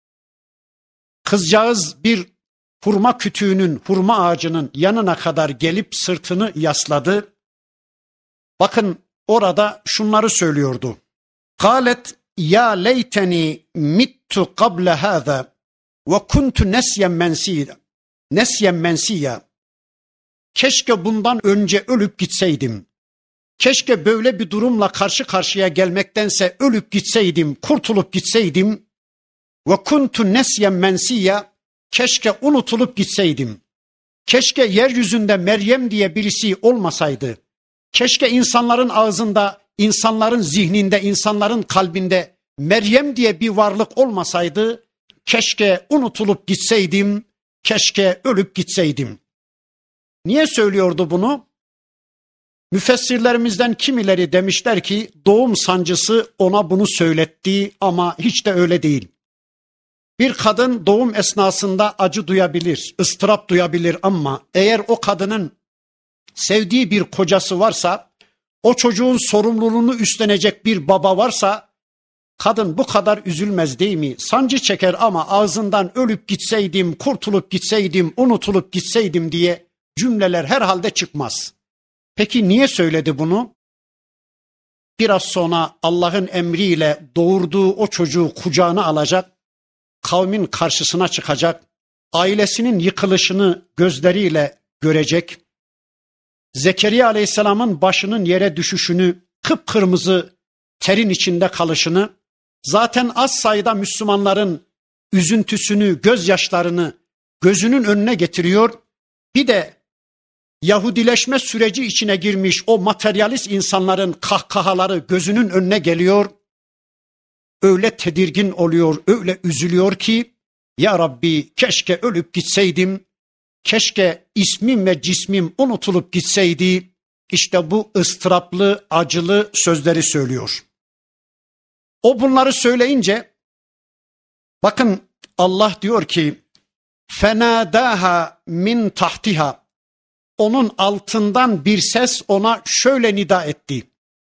Kızcağız bir hurma kütüğünün, hurma ağacının yanına kadar gelip sırtını yasladı. Bakın orada şunları söylüyordu. Kalet ya leyteni mittu qabla hâzâ ve kuntu nesyen mensiyya. Nesyen mensiyya. Keşke bundan önce ölüp gitseydim. Keşke böyle bir durumla karşı karşıya gelmektense ölüp gitseydim, kurtulup gitseydim. Ve kuntu nesyen mensiyya. Keşke unutulup gitseydim. Keşke yeryüzünde Meryem diye birisi olmasaydı. Keşke insanların ağzında, insanların zihninde, insanların kalbinde Meryem diye bir varlık olmasaydı. Keşke unutulup gitseydim. Keşke ölüp gitseydim. Niye söylüyordu bunu? Müfessirlerimizden kimileri demişler ki doğum sancısı ona bunu söyletti ama hiç de öyle değil. Bir kadın doğum esnasında acı duyabilir, ıstırap duyabilir ama eğer o kadının sevdiği bir kocası varsa, o çocuğun sorumluluğunu üstlenecek bir baba varsa, kadın bu kadar üzülmez değil mi? Sancı çeker ama ağzından ölüp gitseydim, kurtulup gitseydim, unutulup gitseydim diye cümleler herhalde çıkmaz. Peki niye söyledi bunu? Biraz sonra Allah'ın emriyle doğurduğu o çocuğu kucağına alacak, kavmin karşısına çıkacak, ailesinin yıkılışını gözleriyle görecek, Zekeriya Aleyhisselam'ın başının yere düşüşünü, kıpkırmızı terin içinde kalışını, zaten az sayıda Müslümanların üzüntüsünü, gözyaşlarını gözünün önüne getiriyor. Bir de Yahudileşme süreci içine girmiş o materyalist insanların kahkahaları gözünün önüne geliyor. Öyle tedirgin oluyor, öyle üzülüyor ki, ya Rabbi keşke ölüp gitseydim, keşke ismim ve cismim unutulup gitseydi, işte bu ıstıraplı, acılı sözleri söylüyor. O bunları söyleyince bakın Allah diyor ki fenadaha min tahtiha, onun altından bir ses ona şöyle nida etti.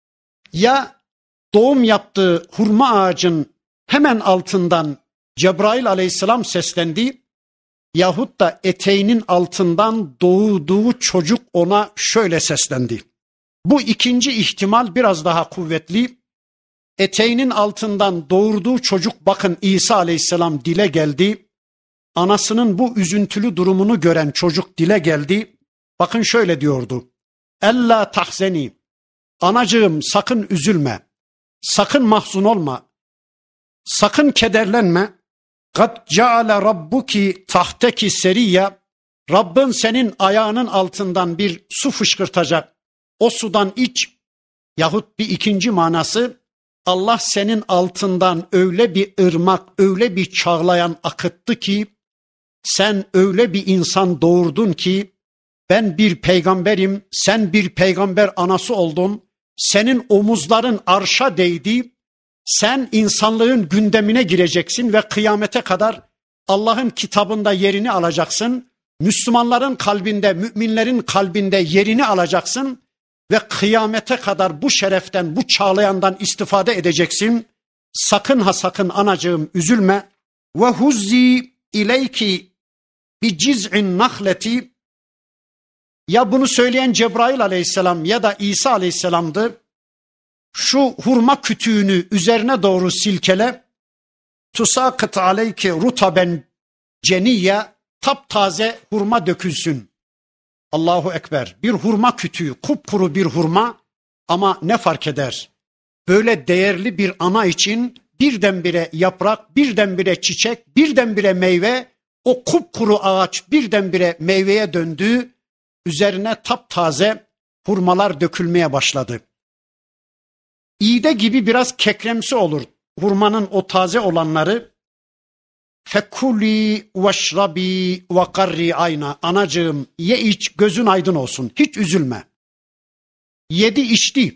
Ya doğum yaptığı hurma ağacın hemen altından Cebrail aleyhisselam seslendi yahut da eteğinin altından doğduğu çocuk ona şöyle seslendi. Bu ikinci ihtimal biraz daha kuvvetli. Eteğinin altından doğurduğu çocuk bakın İsa aleyhisselam dile geldi. Anasının bu üzüntülü durumunu gören çocuk dile geldi. Bakın şöyle diyordu. Ella tahzeni, anacığım sakın üzülme, sakın mahzun olma, sakın kederlenme. Kad ceale rabbuki tahteki seriya, Rabbin senin ayağının altından bir su fışkırtacak, o sudan iç. Yahut bir ikinci manası, Allah senin altından öyle bir ırmak, öyle bir çağlayan akıttı ki, sen öyle bir insan doğurdun ki, ben bir peygamberim, sen bir peygamber anası oldun, senin omuzların arşa değdi, sen insanlığın gündemine gireceksin ve kıyamete kadar Allah'ın kitabında yerini alacaksın, Müslümanların kalbinde, müminlerin kalbinde yerini alacaksın ve kıyamete kadar bu şereften, bu çağlayandan istifade edeceksin. Sakın ha sakın anacığım üzülme. Ve huzzi ileyki bi ciz'in nahleti, ya bunu söyleyen Cebrail aleyhisselam ya da İsa aleyhisselamdı. Şu hurma kütüğünü üzerine doğru silkele. Tusakıt aleyke rutaben ceniyye, taptaze hurma dökülsün. Allahu Ekber. Bir hurma kütüğü, kupkuru bir hurma, ama ne fark eder? Böyle değerli bir ana için birdenbire yaprak, birdenbire çiçek, birdenbire meyve, o kupkuru ağaç birdenbire meyveye döndü. Üzerine taptaze hurmalar dökülmeye başladı. İğde gibi biraz kekremsi olur hurmanın o taze olanları. Fekuli veşrabi ve karri ayna, anacığım ye iç, gözün aydın olsun, hiç üzülme. Yedi içti.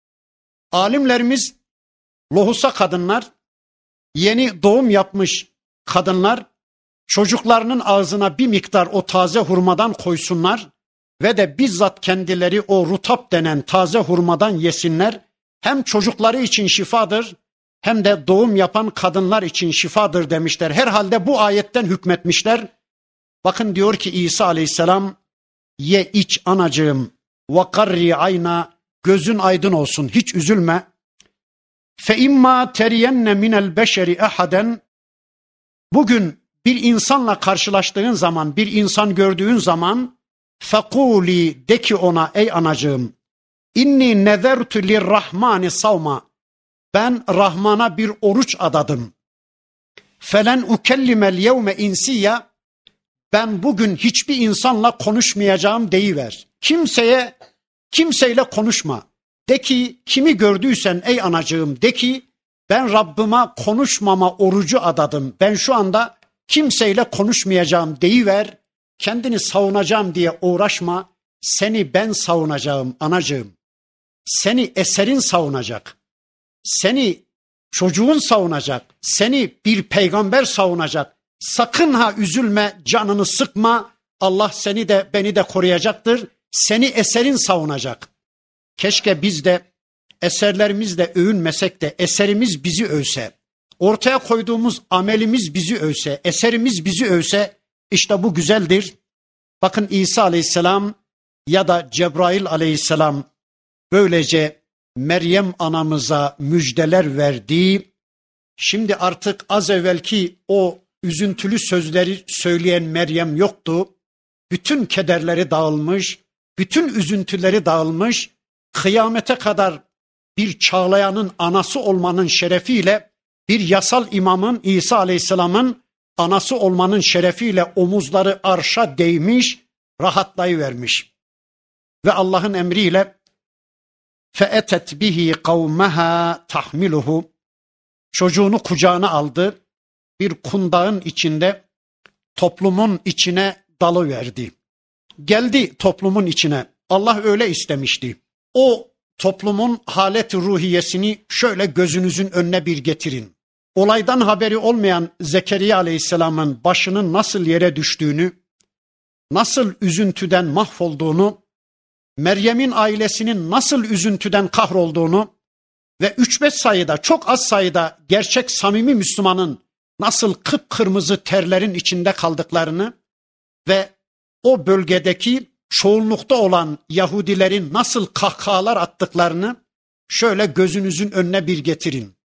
Alimlerimiz lohusa kadınlar, yeni doğum yapmış kadınlar çocuklarının ağzına bir miktar o taze hurmadan koysunlar ve de bizzat kendileri o rutap denen taze hurmadan yesinler. Hem çocukları için şifadır, hem de doğum yapan kadınlar için şifadır demişler. Herhalde bu ayetten hükmetmişler. Bakın diyor ki İsa aleyhisselam, ye iç anacığım, ve karri ayna, gözün aydın olsun, hiç üzülme. Fe imma teriyenne minel beşeri ahaden, bugün bir insanla karşılaştığın zaman, bir insan gördüğün zaman, fekuli, de ki ona ey anacığım, İnni nezertu lirrahmani savma, ben Rahman'a bir oruç adadım. Felen ukellimel yevme insiya, ben bugün hiçbir insanla konuşmayacağım deyiver. Kimseye, kimseyle konuşma. De ki kimi gördüysen ey anacığım, de ki ben Rabbime konuşmama orucu adadım. Ben şu anda kimseyle konuşmayacağım deyiver. Kendini savunacağım diye uğraşma. Seni ben savunacağım anacığım. Seni eserin savunacak. Seni çocuğun savunacak. Seni bir peygamber savunacak. Sakın ha üzülme, canını sıkma. Allah seni de beni de koruyacaktır. Seni eserin savunacak. Keşke biz de eserlerimizle övünmesek de eserimiz bizi övse. Ortaya koyduğumuz amelimiz bizi övse, eserimiz bizi övse, işte bu güzeldir. Bakın İsa aleyhisselam ya da Cebrail aleyhisselam böylece Meryem anamıza müjdeler verdi. Şimdi artık az evvelki o üzüntülü sözleri söyleyen Meryem yoktu. Bütün kederleri dağılmış, bütün üzüntüleri dağılmış. Kıyamete kadar bir çağlayanın anası olmanın şerefiyle, bir yasal imamın, İsa aleyhisselamın anası olmanın şerefiyle omuzları arşa değmiş, rahatlayıvermiş. Ve Allah'ın emriyle فَاَتَتْ بِهِ قَوْمَهَا تَحْمِلُهُ, çocuğunu kucağına aldı, bir kundağın içinde toplumun içine dalıverdi. Geldi toplumun içine. Allah öyle istemişti. O toplumun halet ruhiyesini şöyle gözünüzün önüne bir getirin. Olaydan haberi olmayan Zekeriya Aleyhisselam'ın başının nasıl yere düştüğünü, nasıl üzüntüden mahvolduğunu, Meryem'in ailesinin nasıl üzüntüden kahrolduğunu ve üç beş sayıda, çok az sayıda gerçek samimi Müslümanın nasıl kıpkırmızı terlerin içinde kaldıklarını ve o bölgedeki çoğunlukta olan Yahudilerin nasıl kahkahalar attıklarını şöyle gözünüzün önüne bir getirin.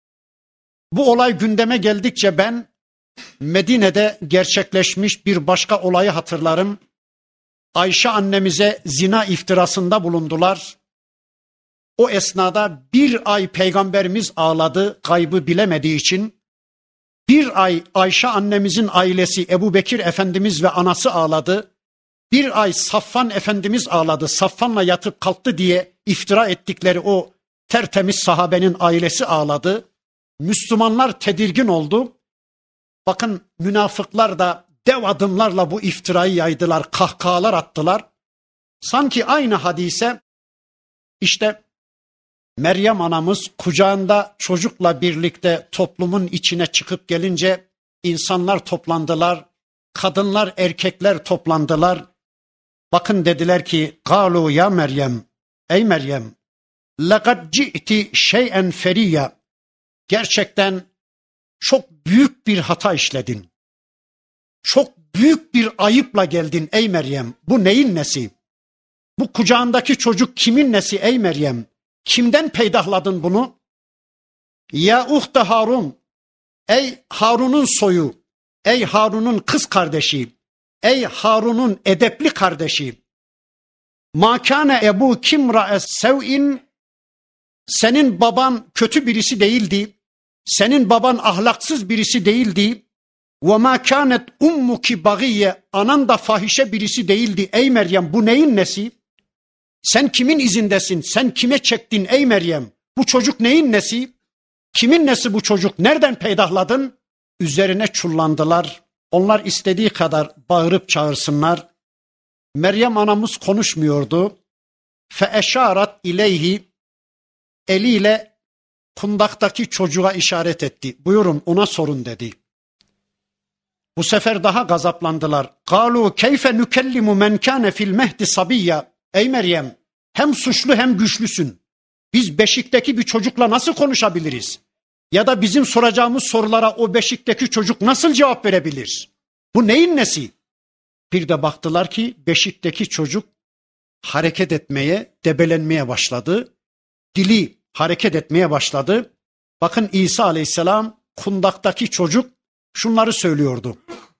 Bu olay gündeme geldikçe ben Medine'de gerçekleşmiş bir başka olayı hatırlarım. Ayşe annemize zina iftirasında bulundular. O esnada bir ay Peygamberimiz ağladı, gaybı bilemediği için. Bir ay Ayşe annemizin ailesi Ebu Bekir Efendimiz ve anası ağladı. Bir ay Safvan Efendimiz ağladı. Safvan'la yatıp kalktı diye iftira ettikleri o tertemiz sahabenin ailesi ağladı. Müslümanlar tedirgin oldu. Bakın münafıklar da dev adımlarla bu iftirayı yaydılar, kahkahalar attılar. Sanki aynı hadise işte Meryem anamız kucağında çocukla birlikte toplumun içine çıkıp gelince insanlar toplandılar, kadınlar erkekler toplandılar. Bakın dediler ki "Galu ya Meryem, ey Meryem, laqad ci'ti şey'en feriya." Gerçekten çok büyük bir hata işledin. Çok büyük bir ayıpla geldin ey Meryem. Bu neyin nesi? Bu kucağındaki çocuk kimin nesi ey Meryem? Kimden peydahladın bunu? Ya uhte Harun, ey Harun'un soyu, ey Harun'un kız kardeşi, ey Harun'un edepli kardeşi. Ma kâne ebu kimra'es sev'in, senin baban kötü birisi değildi. Senin baban ahlaksız birisi değildi. Ve ma kânet ummuki bagiyye, anan da fahişe birisi değildi. Ey Meryem, bu neyin nesi? Sen kimin izindesin? Sen kime çektin ey Meryem? Bu çocuk neyin nesi? Kimin nesi bu çocuk? Nereden peydahladın? Üzerine çullandılar. Onlar istediği kadar bağırıp çağırsınlar. Meryem anamız konuşmuyordu. Fe eşarat ileyhi, eliyle kundaktaki çocuğa işaret etti. Buyurun ona sorun dedi. Bu sefer daha gazaplandılar. Galu keyfe nukellimu men kâne fil mehdi sabiyya. Ey Meryem, hem suçlu hem güçlüsün. Biz beşikteki bir çocukla nasıl konuşabiliriz? Ya da bizim soracağımız sorulara o beşikteki çocuk nasıl cevap verebilir? Bu neyin nesi? Bir de baktılar ki beşikteki çocuk hareket etmeye, debelenmeye başladı. Dili hareket etmeye başladı. Bakın İsa Aleyhisselam kundaktaki çocuk şunları söylüyordu.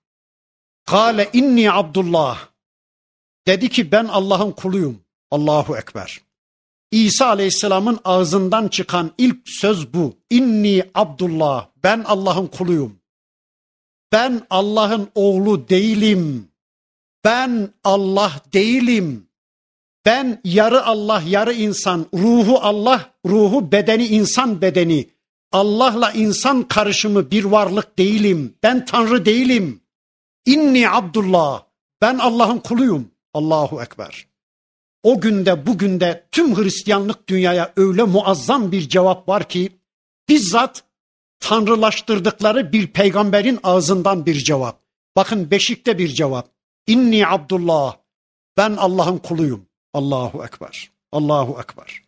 Kâle inni Abdullah. Dedi ki ben Allah'ın kuluyum. Allahu Ekber. İsa Aleyhisselam'ın ağzından çıkan ilk söz bu. İnni Abdullah. Ben Allah'ın kuluyum. Ben Allah'ın oğlu değilim. Ben Allah değilim. Ben yarı Allah, yarı insan. Ruhu Allah, ruhu bedeni insan bedeni. Allah'la insan karışımı bir varlık değilim. Ben Tanrı değilim. İnni Abdullah. Ben Allah'ın kuluyum. Allahu Ekber. O günde bugün de tüm Hristiyanlık dünyaya öyle muazzam bir cevap var ki bizzat tanrılaştırdıkları bir peygamberin ağzından bir cevap. Bakın beşikte bir cevap. İnni Abdullah. Ben Allah'ın kuluyum. Allahu Ekber. Allahu Ekber.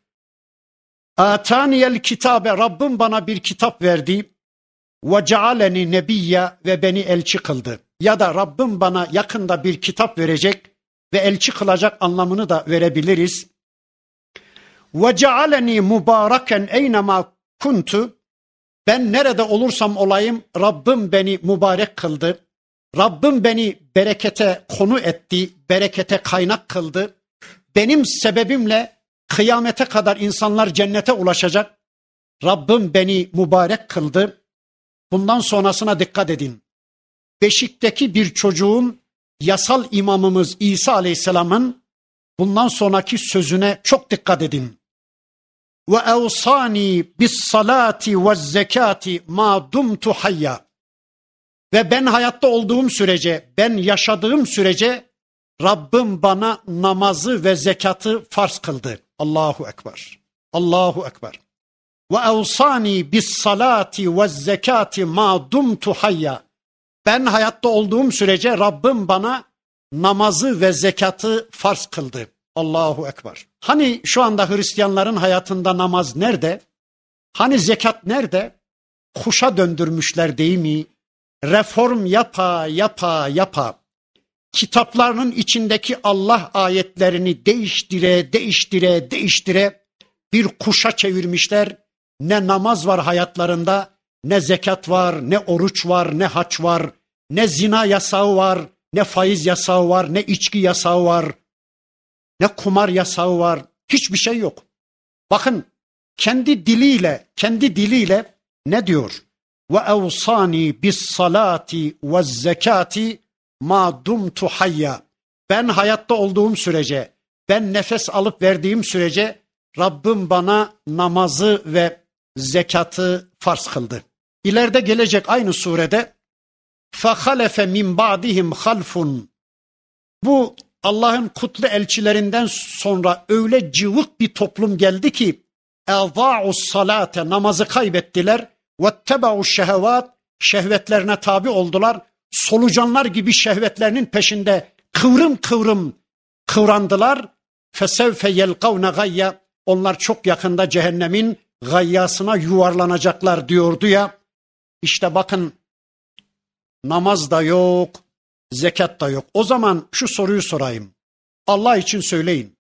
Ataniyel kitabe, Rabbim bana bir kitap verdi. Ve cealeni nebiyye, ve beni elçi kıldı. Ya da Rabbim bana yakında bir kitap verecek ve elçi kılacak anlamını da verebiliriz. Ve cealeni mübareken eynema kuntu. Ben nerede olursam olayım Rabbim beni mübarek kıldı. Rabbim beni berekete konu etti, berekete kaynak kıldı. Benim sebebimle kıyamete kadar insanlar cennete ulaşacak. Rabbim beni mübarek kıldı. Bundan sonrasına dikkat edin. Beşikteki bir çocuğun yasal imamımız İsa Aleyhisselam'ın bundan sonraki sözüne çok dikkat edin. Ve evsani bis salati ve zekati ma dumtu hayya. Ve ben hayatta olduğum sürece, ben yaşadığım sürece Rabbim bana namazı ve zekatı farz kıldı. Allahu Ekber. Allahu Ekber. Ve evsani bis salati ve zekati ma dumtu hayya. Ben hayatta olduğum sürece Rabbim bana namazı ve zekatı farz kıldı. Allahu Ekber. Hani şu anda Hristiyanların hayatında namaz nerede? Hani zekat nerede? Kuşa döndürmüşler değil mi? Reform yapa yapa yapa. Kitaplarının içindeki Allah ayetlerini değiştire değiştire değiştire bir kuşa çevirmişler. Ne namaz var hayatlarında, ne zekat var, ne oruç var, ne hac var, ne zina yasağı var, ne faiz yasağı var, ne içki yasağı var, ne kumar yasağı var. Hiçbir şey yok. Bakın kendi diliyle, kendi diliyle ne diyor? Ve evsani bis salati ve zekati ma dumtu hayya. Ben hayatta olduğum sürece, ben nefes alıp verdiğim sürece Rabbim bana namazı ve zekatı farz kıldı. İleride gelecek aynı surede فَخَلَفَ مِنْ بَعْدِهِمْ خَلْفٌ. Bu Allah'ın kutlu elçilerinden sonra öyle cıvık bir toplum geldi ki اَضَاعُ الصَّلَاةَ namazı kaybettiler. وَاتَّبَعُ الشَّهَوَاتِ şehvetlerine tabi oldular. Solucanlar gibi şehvetlerinin peşinde kıvrım kıvrım kıvrandılar. فَسَوْفَ يَلْقَوْنَ غَيَّ onlar çok yakında cehennemin gayyasına yuvarlanacaklar diyordu ya. İşte bakın namaz da yok, zekat da yok. O zaman şu soruyu sorayım. Allah için söyleyin.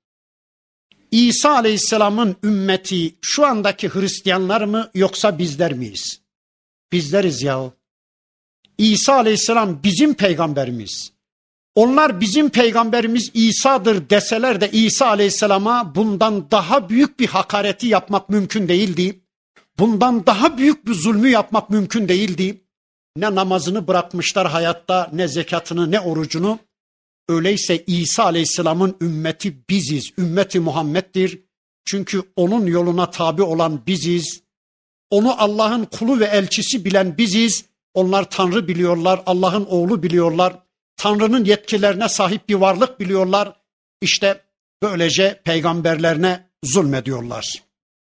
İsa Aleyhisselam'ın ümmeti şu andaki Hristiyanlar mı yoksa bizler miyiz? Bizleriz yahu. İsa Aleyhisselam bizim peygamberimiz. Onlar bizim peygamberimiz İsa'dır deseler de İsa Aleyhisselam'a bundan daha büyük bir hakareti yapmak mümkün değildi. Bundan daha büyük bir zulmü yapmak mümkün değildi. Ne namazını bırakmışlar hayatta, ne zekatını, ne orucunu. Öyleyse İsa Aleyhisselam'ın ümmeti biziz, ümmeti Muhammed'dir. Çünkü onun yoluna tabi olan biziz. Onu Allah'ın kulu ve elçisi bilen biziz. Onlar Tanrı biliyorlar, Allah'ın oğlu biliyorlar. Tanrı'nın yetkilerine sahip bir varlık biliyorlar. İşte böylece peygamberlerine zulmediyorlar.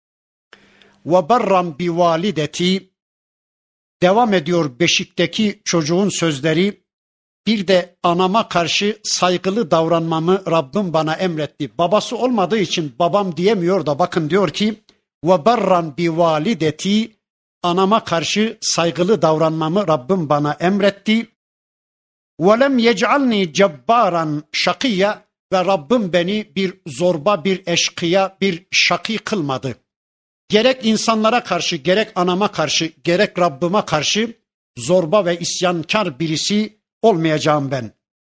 Ve barram bi valideti. Devam ediyor beşikteki çocuğun sözleri. Bir de anama karşı saygılı davranmamı Rabbim bana emretti. Babası olmadığı için babam diyemiyor da bakın diyor ki ve barran bi valideti, anama karşı saygılı davranmamı Rabbim bana emretti. Ve lem yec'alni cebbaran şakiyya, ve Rabbim beni bir zorba, bir eşkıya, bir şakî kılmadı. Gerek insanlara karşı, gerek anama karşı, gerek Rabbime karşı zorba ve isyankar birisi olmayacağım ben.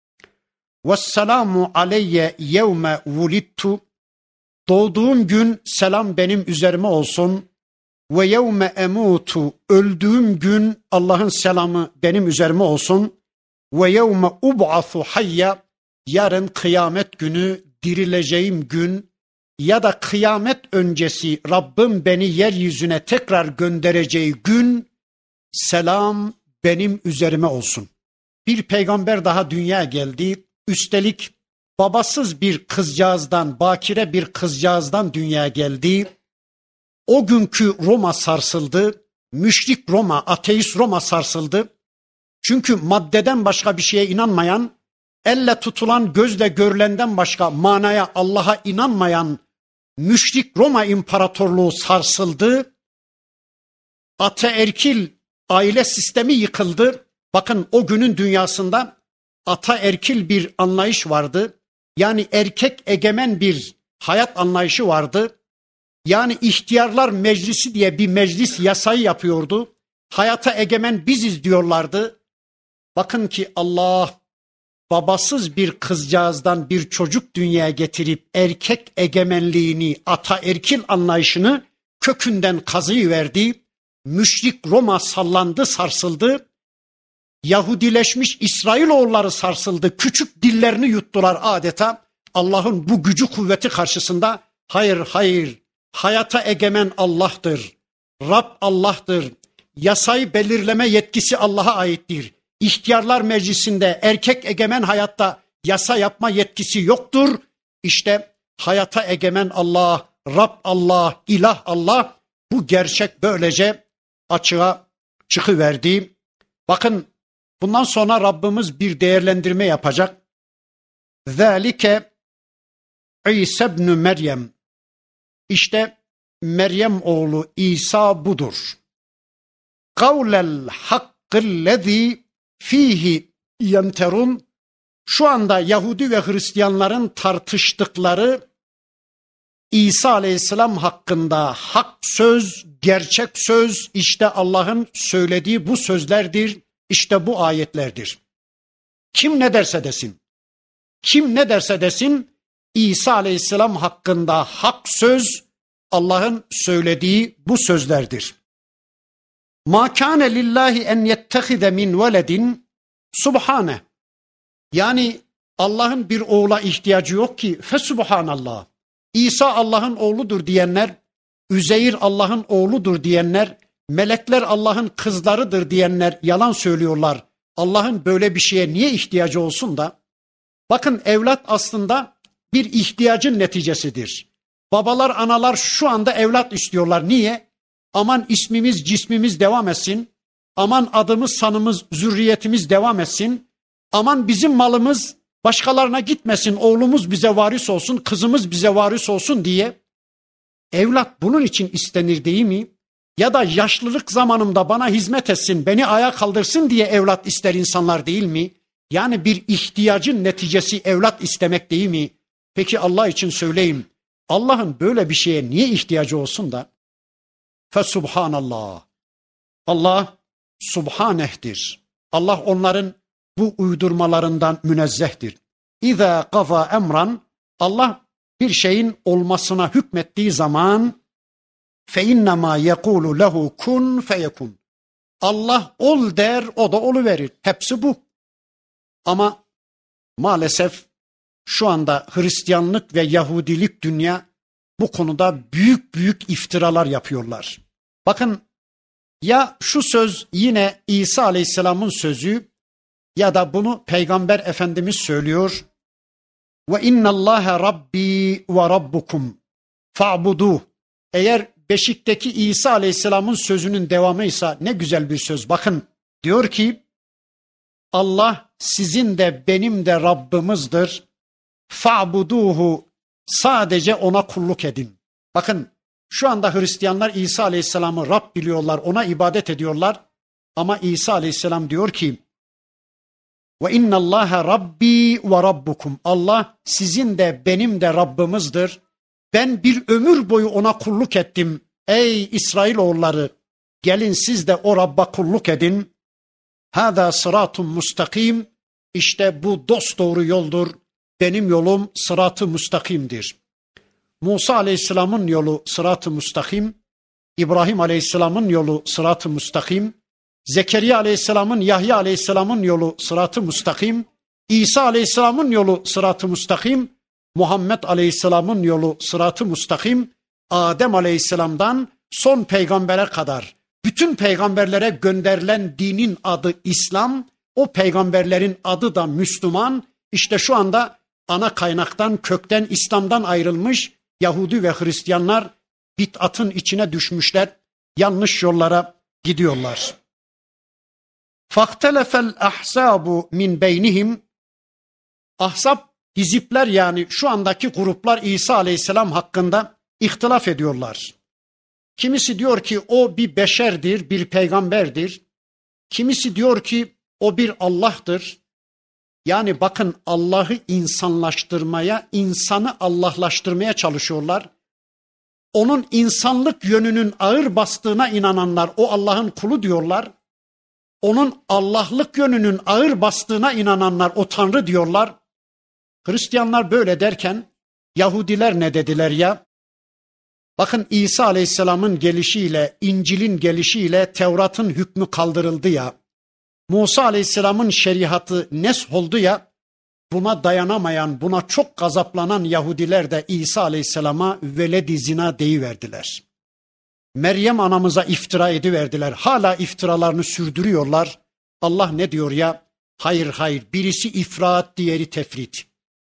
Vesselamu aleyye yevme vulittu. Doğduğum gün selam benim üzerime olsun. Ve yevme emutu. Öldüğüm gün Allah'ın selamı benim üzerime olsun. Ve yevme ub'athu hayya. Yarın kıyamet günü dirileceğim gün ya da kıyamet öncesi Rabbim beni yeryüzüne tekrar göndereceği gün selam benim üzerime olsun. Bir peygamber daha dünyaya geldi. Üstelik babasız bir kızcağızdan, bakire bir kızcağızdan dünyaya geldi. O günkü Roma sarsıldı. Müşrik Roma, ateist Roma sarsıldı. Çünkü maddeden başka bir şeye inanmayan, elle tutulan, gözle görülenden başka manaya, Allah'a inanmayan müşrik Roma İmparatorluğu sarsıldı. Ataerkil aile sistemi yıkıldı. Bakın o günün dünyasında ataerkil bir anlayış vardı. Yani erkek egemen bir hayat anlayışı vardı. Yani ihtiyarlar meclisi diye bir meclis yasayı yapıyordu. Hayata egemen biziz diyorlardı. Bakın ki Allah babasız bir kızcağızdan bir çocuk dünyaya getirip erkek egemenliğini, ataerkil anlayışını kökünden kazıyıverdi. Müşrik Roma sallandı, sarsıldı. Yahudileşmiş İsrailoğulları sarsıldı. Küçük dillerini yuttular adeta. Allah'ın bu gücü kuvveti karşısında hayır hayır, hayata egemen Allah'tır. Rab Allah'tır. Yasayı belirleme yetkisi Allah'a aittir. İhtiyarlar meclisinde erkek egemen hayatta yasa yapma yetkisi yoktur. İşte hayata egemen Allah, Rab Allah, İlah Allah, bu gerçek böylece açığa çıkıverdi. Bakın bundan sonra Rabbimiz bir değerlendirme yapacak. Zalike İsa ibn Meryem. İşte Meryem oğlu İsa budur. Kavlel hakkillezî fihi yemterun. Şu anda Yahudi ve Hristiyanların tartıştıkları İsa Aleyhisselam hakkında hak söz, gerçek söz, işte Allah'ın söylediği bu sözlerdir, işte bu ayetlerdir. Kim ne derse desin, kim ne derse desin, İsa Aleyhisselam hakkında hak söz, Allah'ın söylediği bu sözlerdir. Ma kâne lillahi en yettehize min veledin subhane. Yani Allah'ın bir oğula ihtiyacı yok ki, fesubhanallah. İsa Allah'ın oğludur diyenler, Üzeyr Allah'ın oğludur diyenler, melekler Allah'ın kızlarıdır diyenler yalan söylüyorlar. Allah'ın böyle bir şeye niye ihtiyacı olsun da? Bakın evlat aslında bir ihtiyacın neticesidir. Babalar, analar şu anda evlat istiyorlar. Niye? Aman ismimiz, cismimiz devam etsin. Aman adımız, sanımız, zürriyetimiz devam etsin. Aman bizim malımız başkalarına gitmesin, oğlumuz bize varis olsun, kızımız bize varis olsun diye. Evlat bunun için istenir değil mi? Ya da yaşlılık zamanımda bana hizmet etsin, beni ayağa kaldırsın diye evlat ister insanlar değil mi? Yani bir ihtiyacın neticesi evlat istemek değil mi? Peki Allah için söyleyeyim, Allah'ın böyle bir şeye niye ihtiyacı olsun da? Fesubhanallah. Allah subhanehtir. Allah onların bu uydurmalarından münezzehtir. İza kaza emran, Allah bir şeyin olmasına hükmettiği zaman fe innema yekulu lehu kun feyekun. Allah ol der, o da oluverir. Hepsi bu. Ama maalesef şu anda Hristiyanlık ve Yahudilik dünya bu konuda büyük büyük iftiralar yapıyorlar. Bakın ya şu söz yine İsa Aleyhisselam'ın sözü ya da bunu Peygamber Efendimiz söylüyor. Ve innallâhe rabbi ve rabbukum fa'buduh. Eğer Beşik'teki İsa Aleyhisselam'ın sözünün devamıysa ne güzel bir söz. Bakın diyor ki Allah sizin de benim de Rabbimizdir. Fa'buduhu, sadece ona kulluk edin. Bakın şu anda Hristiyanlar İsa Aleyhisselam'ı Rab biliyorlar, ona ibadet ediyorlar. Ama İsa Aleyhisselam diyor ki ve innallâhe rabbi ve rabbukum. Allah sizin de benim de Rabbimizdir. Ben bir ömür boyu ona kulluk ettim. Ey İsrailoğulları, gelin siz de o Rabb'a kulluk edin. Hâzâ sıratun mustakim. İşte bu dosdoğru yoldur. Benim yolum sırat-ı müstakimdir. Musa Aleyhisselam'ın yolu sırat-ı müstakim. İbrahim Aleyhisselam'ın yolu sırat-ı müstakim. Zekeriya Aleyhisselam'ın, Yahya Aleyhisselam'ın yolu sırat-ı müstakim. İsa Aleyhisselam'ın yolu sırat-ı müstakim. Muhammed Aleyhisselam'ın yolu sırat-ı müstakim. Adem Aleyhisselam'dan son peygambere kadar bütün peygamberlere gönderilen dinin adı İslam, o peygamberlerin adı da Müslüman. İşte şu anda ana kaynaktan, kökten, İslam'dan ayrılmış Yahudi ve Hristiyanlar bid'atın içine düşmüşler, yanlış yollara gidiyorlar. فَاخْتَلَفَ الْاَحْسَابُ min beynihim. Ahzab, hizipler, yani şu andaki gruplar İsa Aleyhisselam hakkında ihtilaf ediyorlar. Kimisi diyor ki o bir beşerdir, bir peygamberdir. Kimisi diyor ki o bir Allah'tır. Yani bakın, Allah'ı insanlaştırmaya, insanı Allahlaştırmaya çalışıyorlar. Onun insanlık yönünün ağır bastığına inananlar o Allah'ın kulu diyorlar. Onun Allah'lık yönünün ağır bastığına inananlar o Tanrı diyorlar. Hristiyanlar böyle derken Yahudiler ne dediler ya? Bakın, İsa Aleyhisselam'ın gelişiyle, İncil'in gelişiyle Tevrat'ın hükmü kaldırıldı ya. Musa Aleyhisselam'ın şeriatı nesh oldu ya. Buna dayanamayan, buna çok gazaplanan Yahudiler de İsa Aleyhisselam'a veled-i zina deyiverdiler. Meryem anamıza iftira ediverdiler. Hala iftiralarını sürdürüyorlar. Allah ne diyor ya? Hayır hayır, birisi ifrat, diğeri tefrit.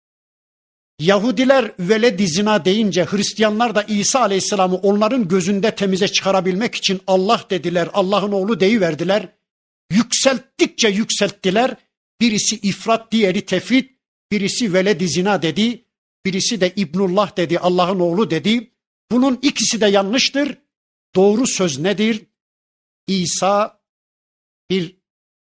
Yahudiler veled-i zina deyince Hristiyanlar da İsa Aleyhisselam'ı onların gözünde temize çıkarabilmek için Allah dediler, Allah'ın oğlu deyiverdiler. Yükselttikçe yükselttiler. Birisi ifrat, diğeri tefrit, birisi veled-i zina dedi, birisi de İbnullah dedi, Allah'ın oğlu dedi. Bunun ikisi de yanlıştır. Doğru söz nedir? İsa bir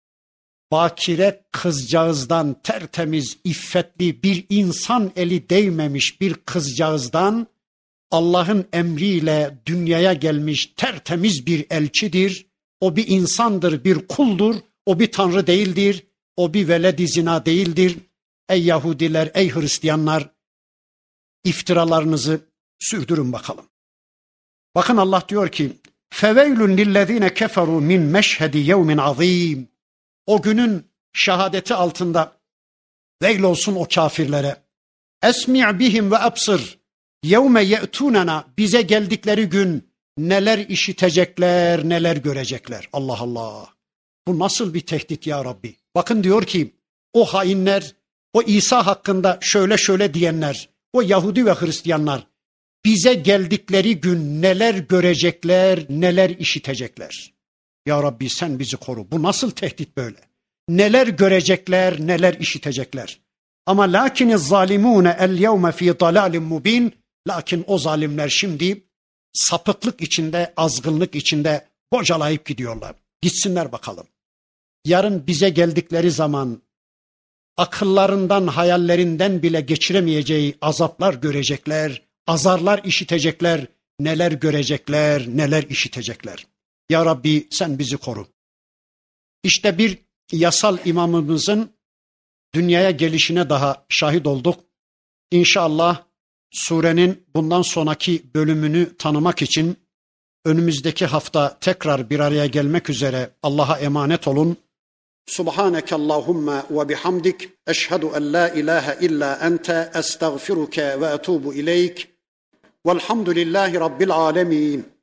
bakire kızcağızdan, tertemiz, iffetli, bir insan eli değmemiş bir kızcağızdan Allah'ın emriyle dünyaya gelmiş tertemiz bir elçidir. O bir insandır, bir kuldur. O bir tanrı değildir. O bir veled-i zina değildir. Ey Yahudiler, ey Hristiyanlar, iftiralarınızı sürdürün bakalım. Bakın Allah diyor ki: "Feveylun lillezine keferu min meşhedi yevmin azim." O günün şehadeti altında veil olsun o kafirlere. Esmi' bihim ve absır. Yevme ye'tunena, bize geldikleri gün neler işitecekler, neler görecekler. Allah Allah. Bu nasıl bir tehdit ya Rabbi? Bakın diyor ki o hainler, o İsa hakkında şöyle şöyle diyenler, o Yahudi ve Hristiyanlar bize geldikleri gün neler görecekler, neler işitecekler. Ya Rabbi sen bizi koru. Bu nasıl tehdit böyle? Neler görecekler, neler işitecekler. Ama lakiniz zalimune el yevme fi dalalin mubin. Lakin o zalimler şimdi sapıklık içinde, azgınlık içinde bocalayıp gidiyorlar. Gitsinler bakalım. Yarın bize geldikleri zaman akıllarından, hayallerinden bile geçiremeyeceği azaplar görecekler, azarlar işitecekler, neler görecekler, neler işitecekler. Ya Rabbi sen bizi koru. İşte bir yasal imamımızın dünyaya gelişine daha şahit olduk. İnşallah surenin bundan sonraki bölümünü tanımak için önümüzdeki hafta tekrar bir araya gelmek üzere Allah'a emanet olun. Subhaneke Allahumma ve bihamdik. Eşhedü en la ilahe illa ente estağfiruke ve etubu ileyk. Velhamdülillahi Rabbil alemin.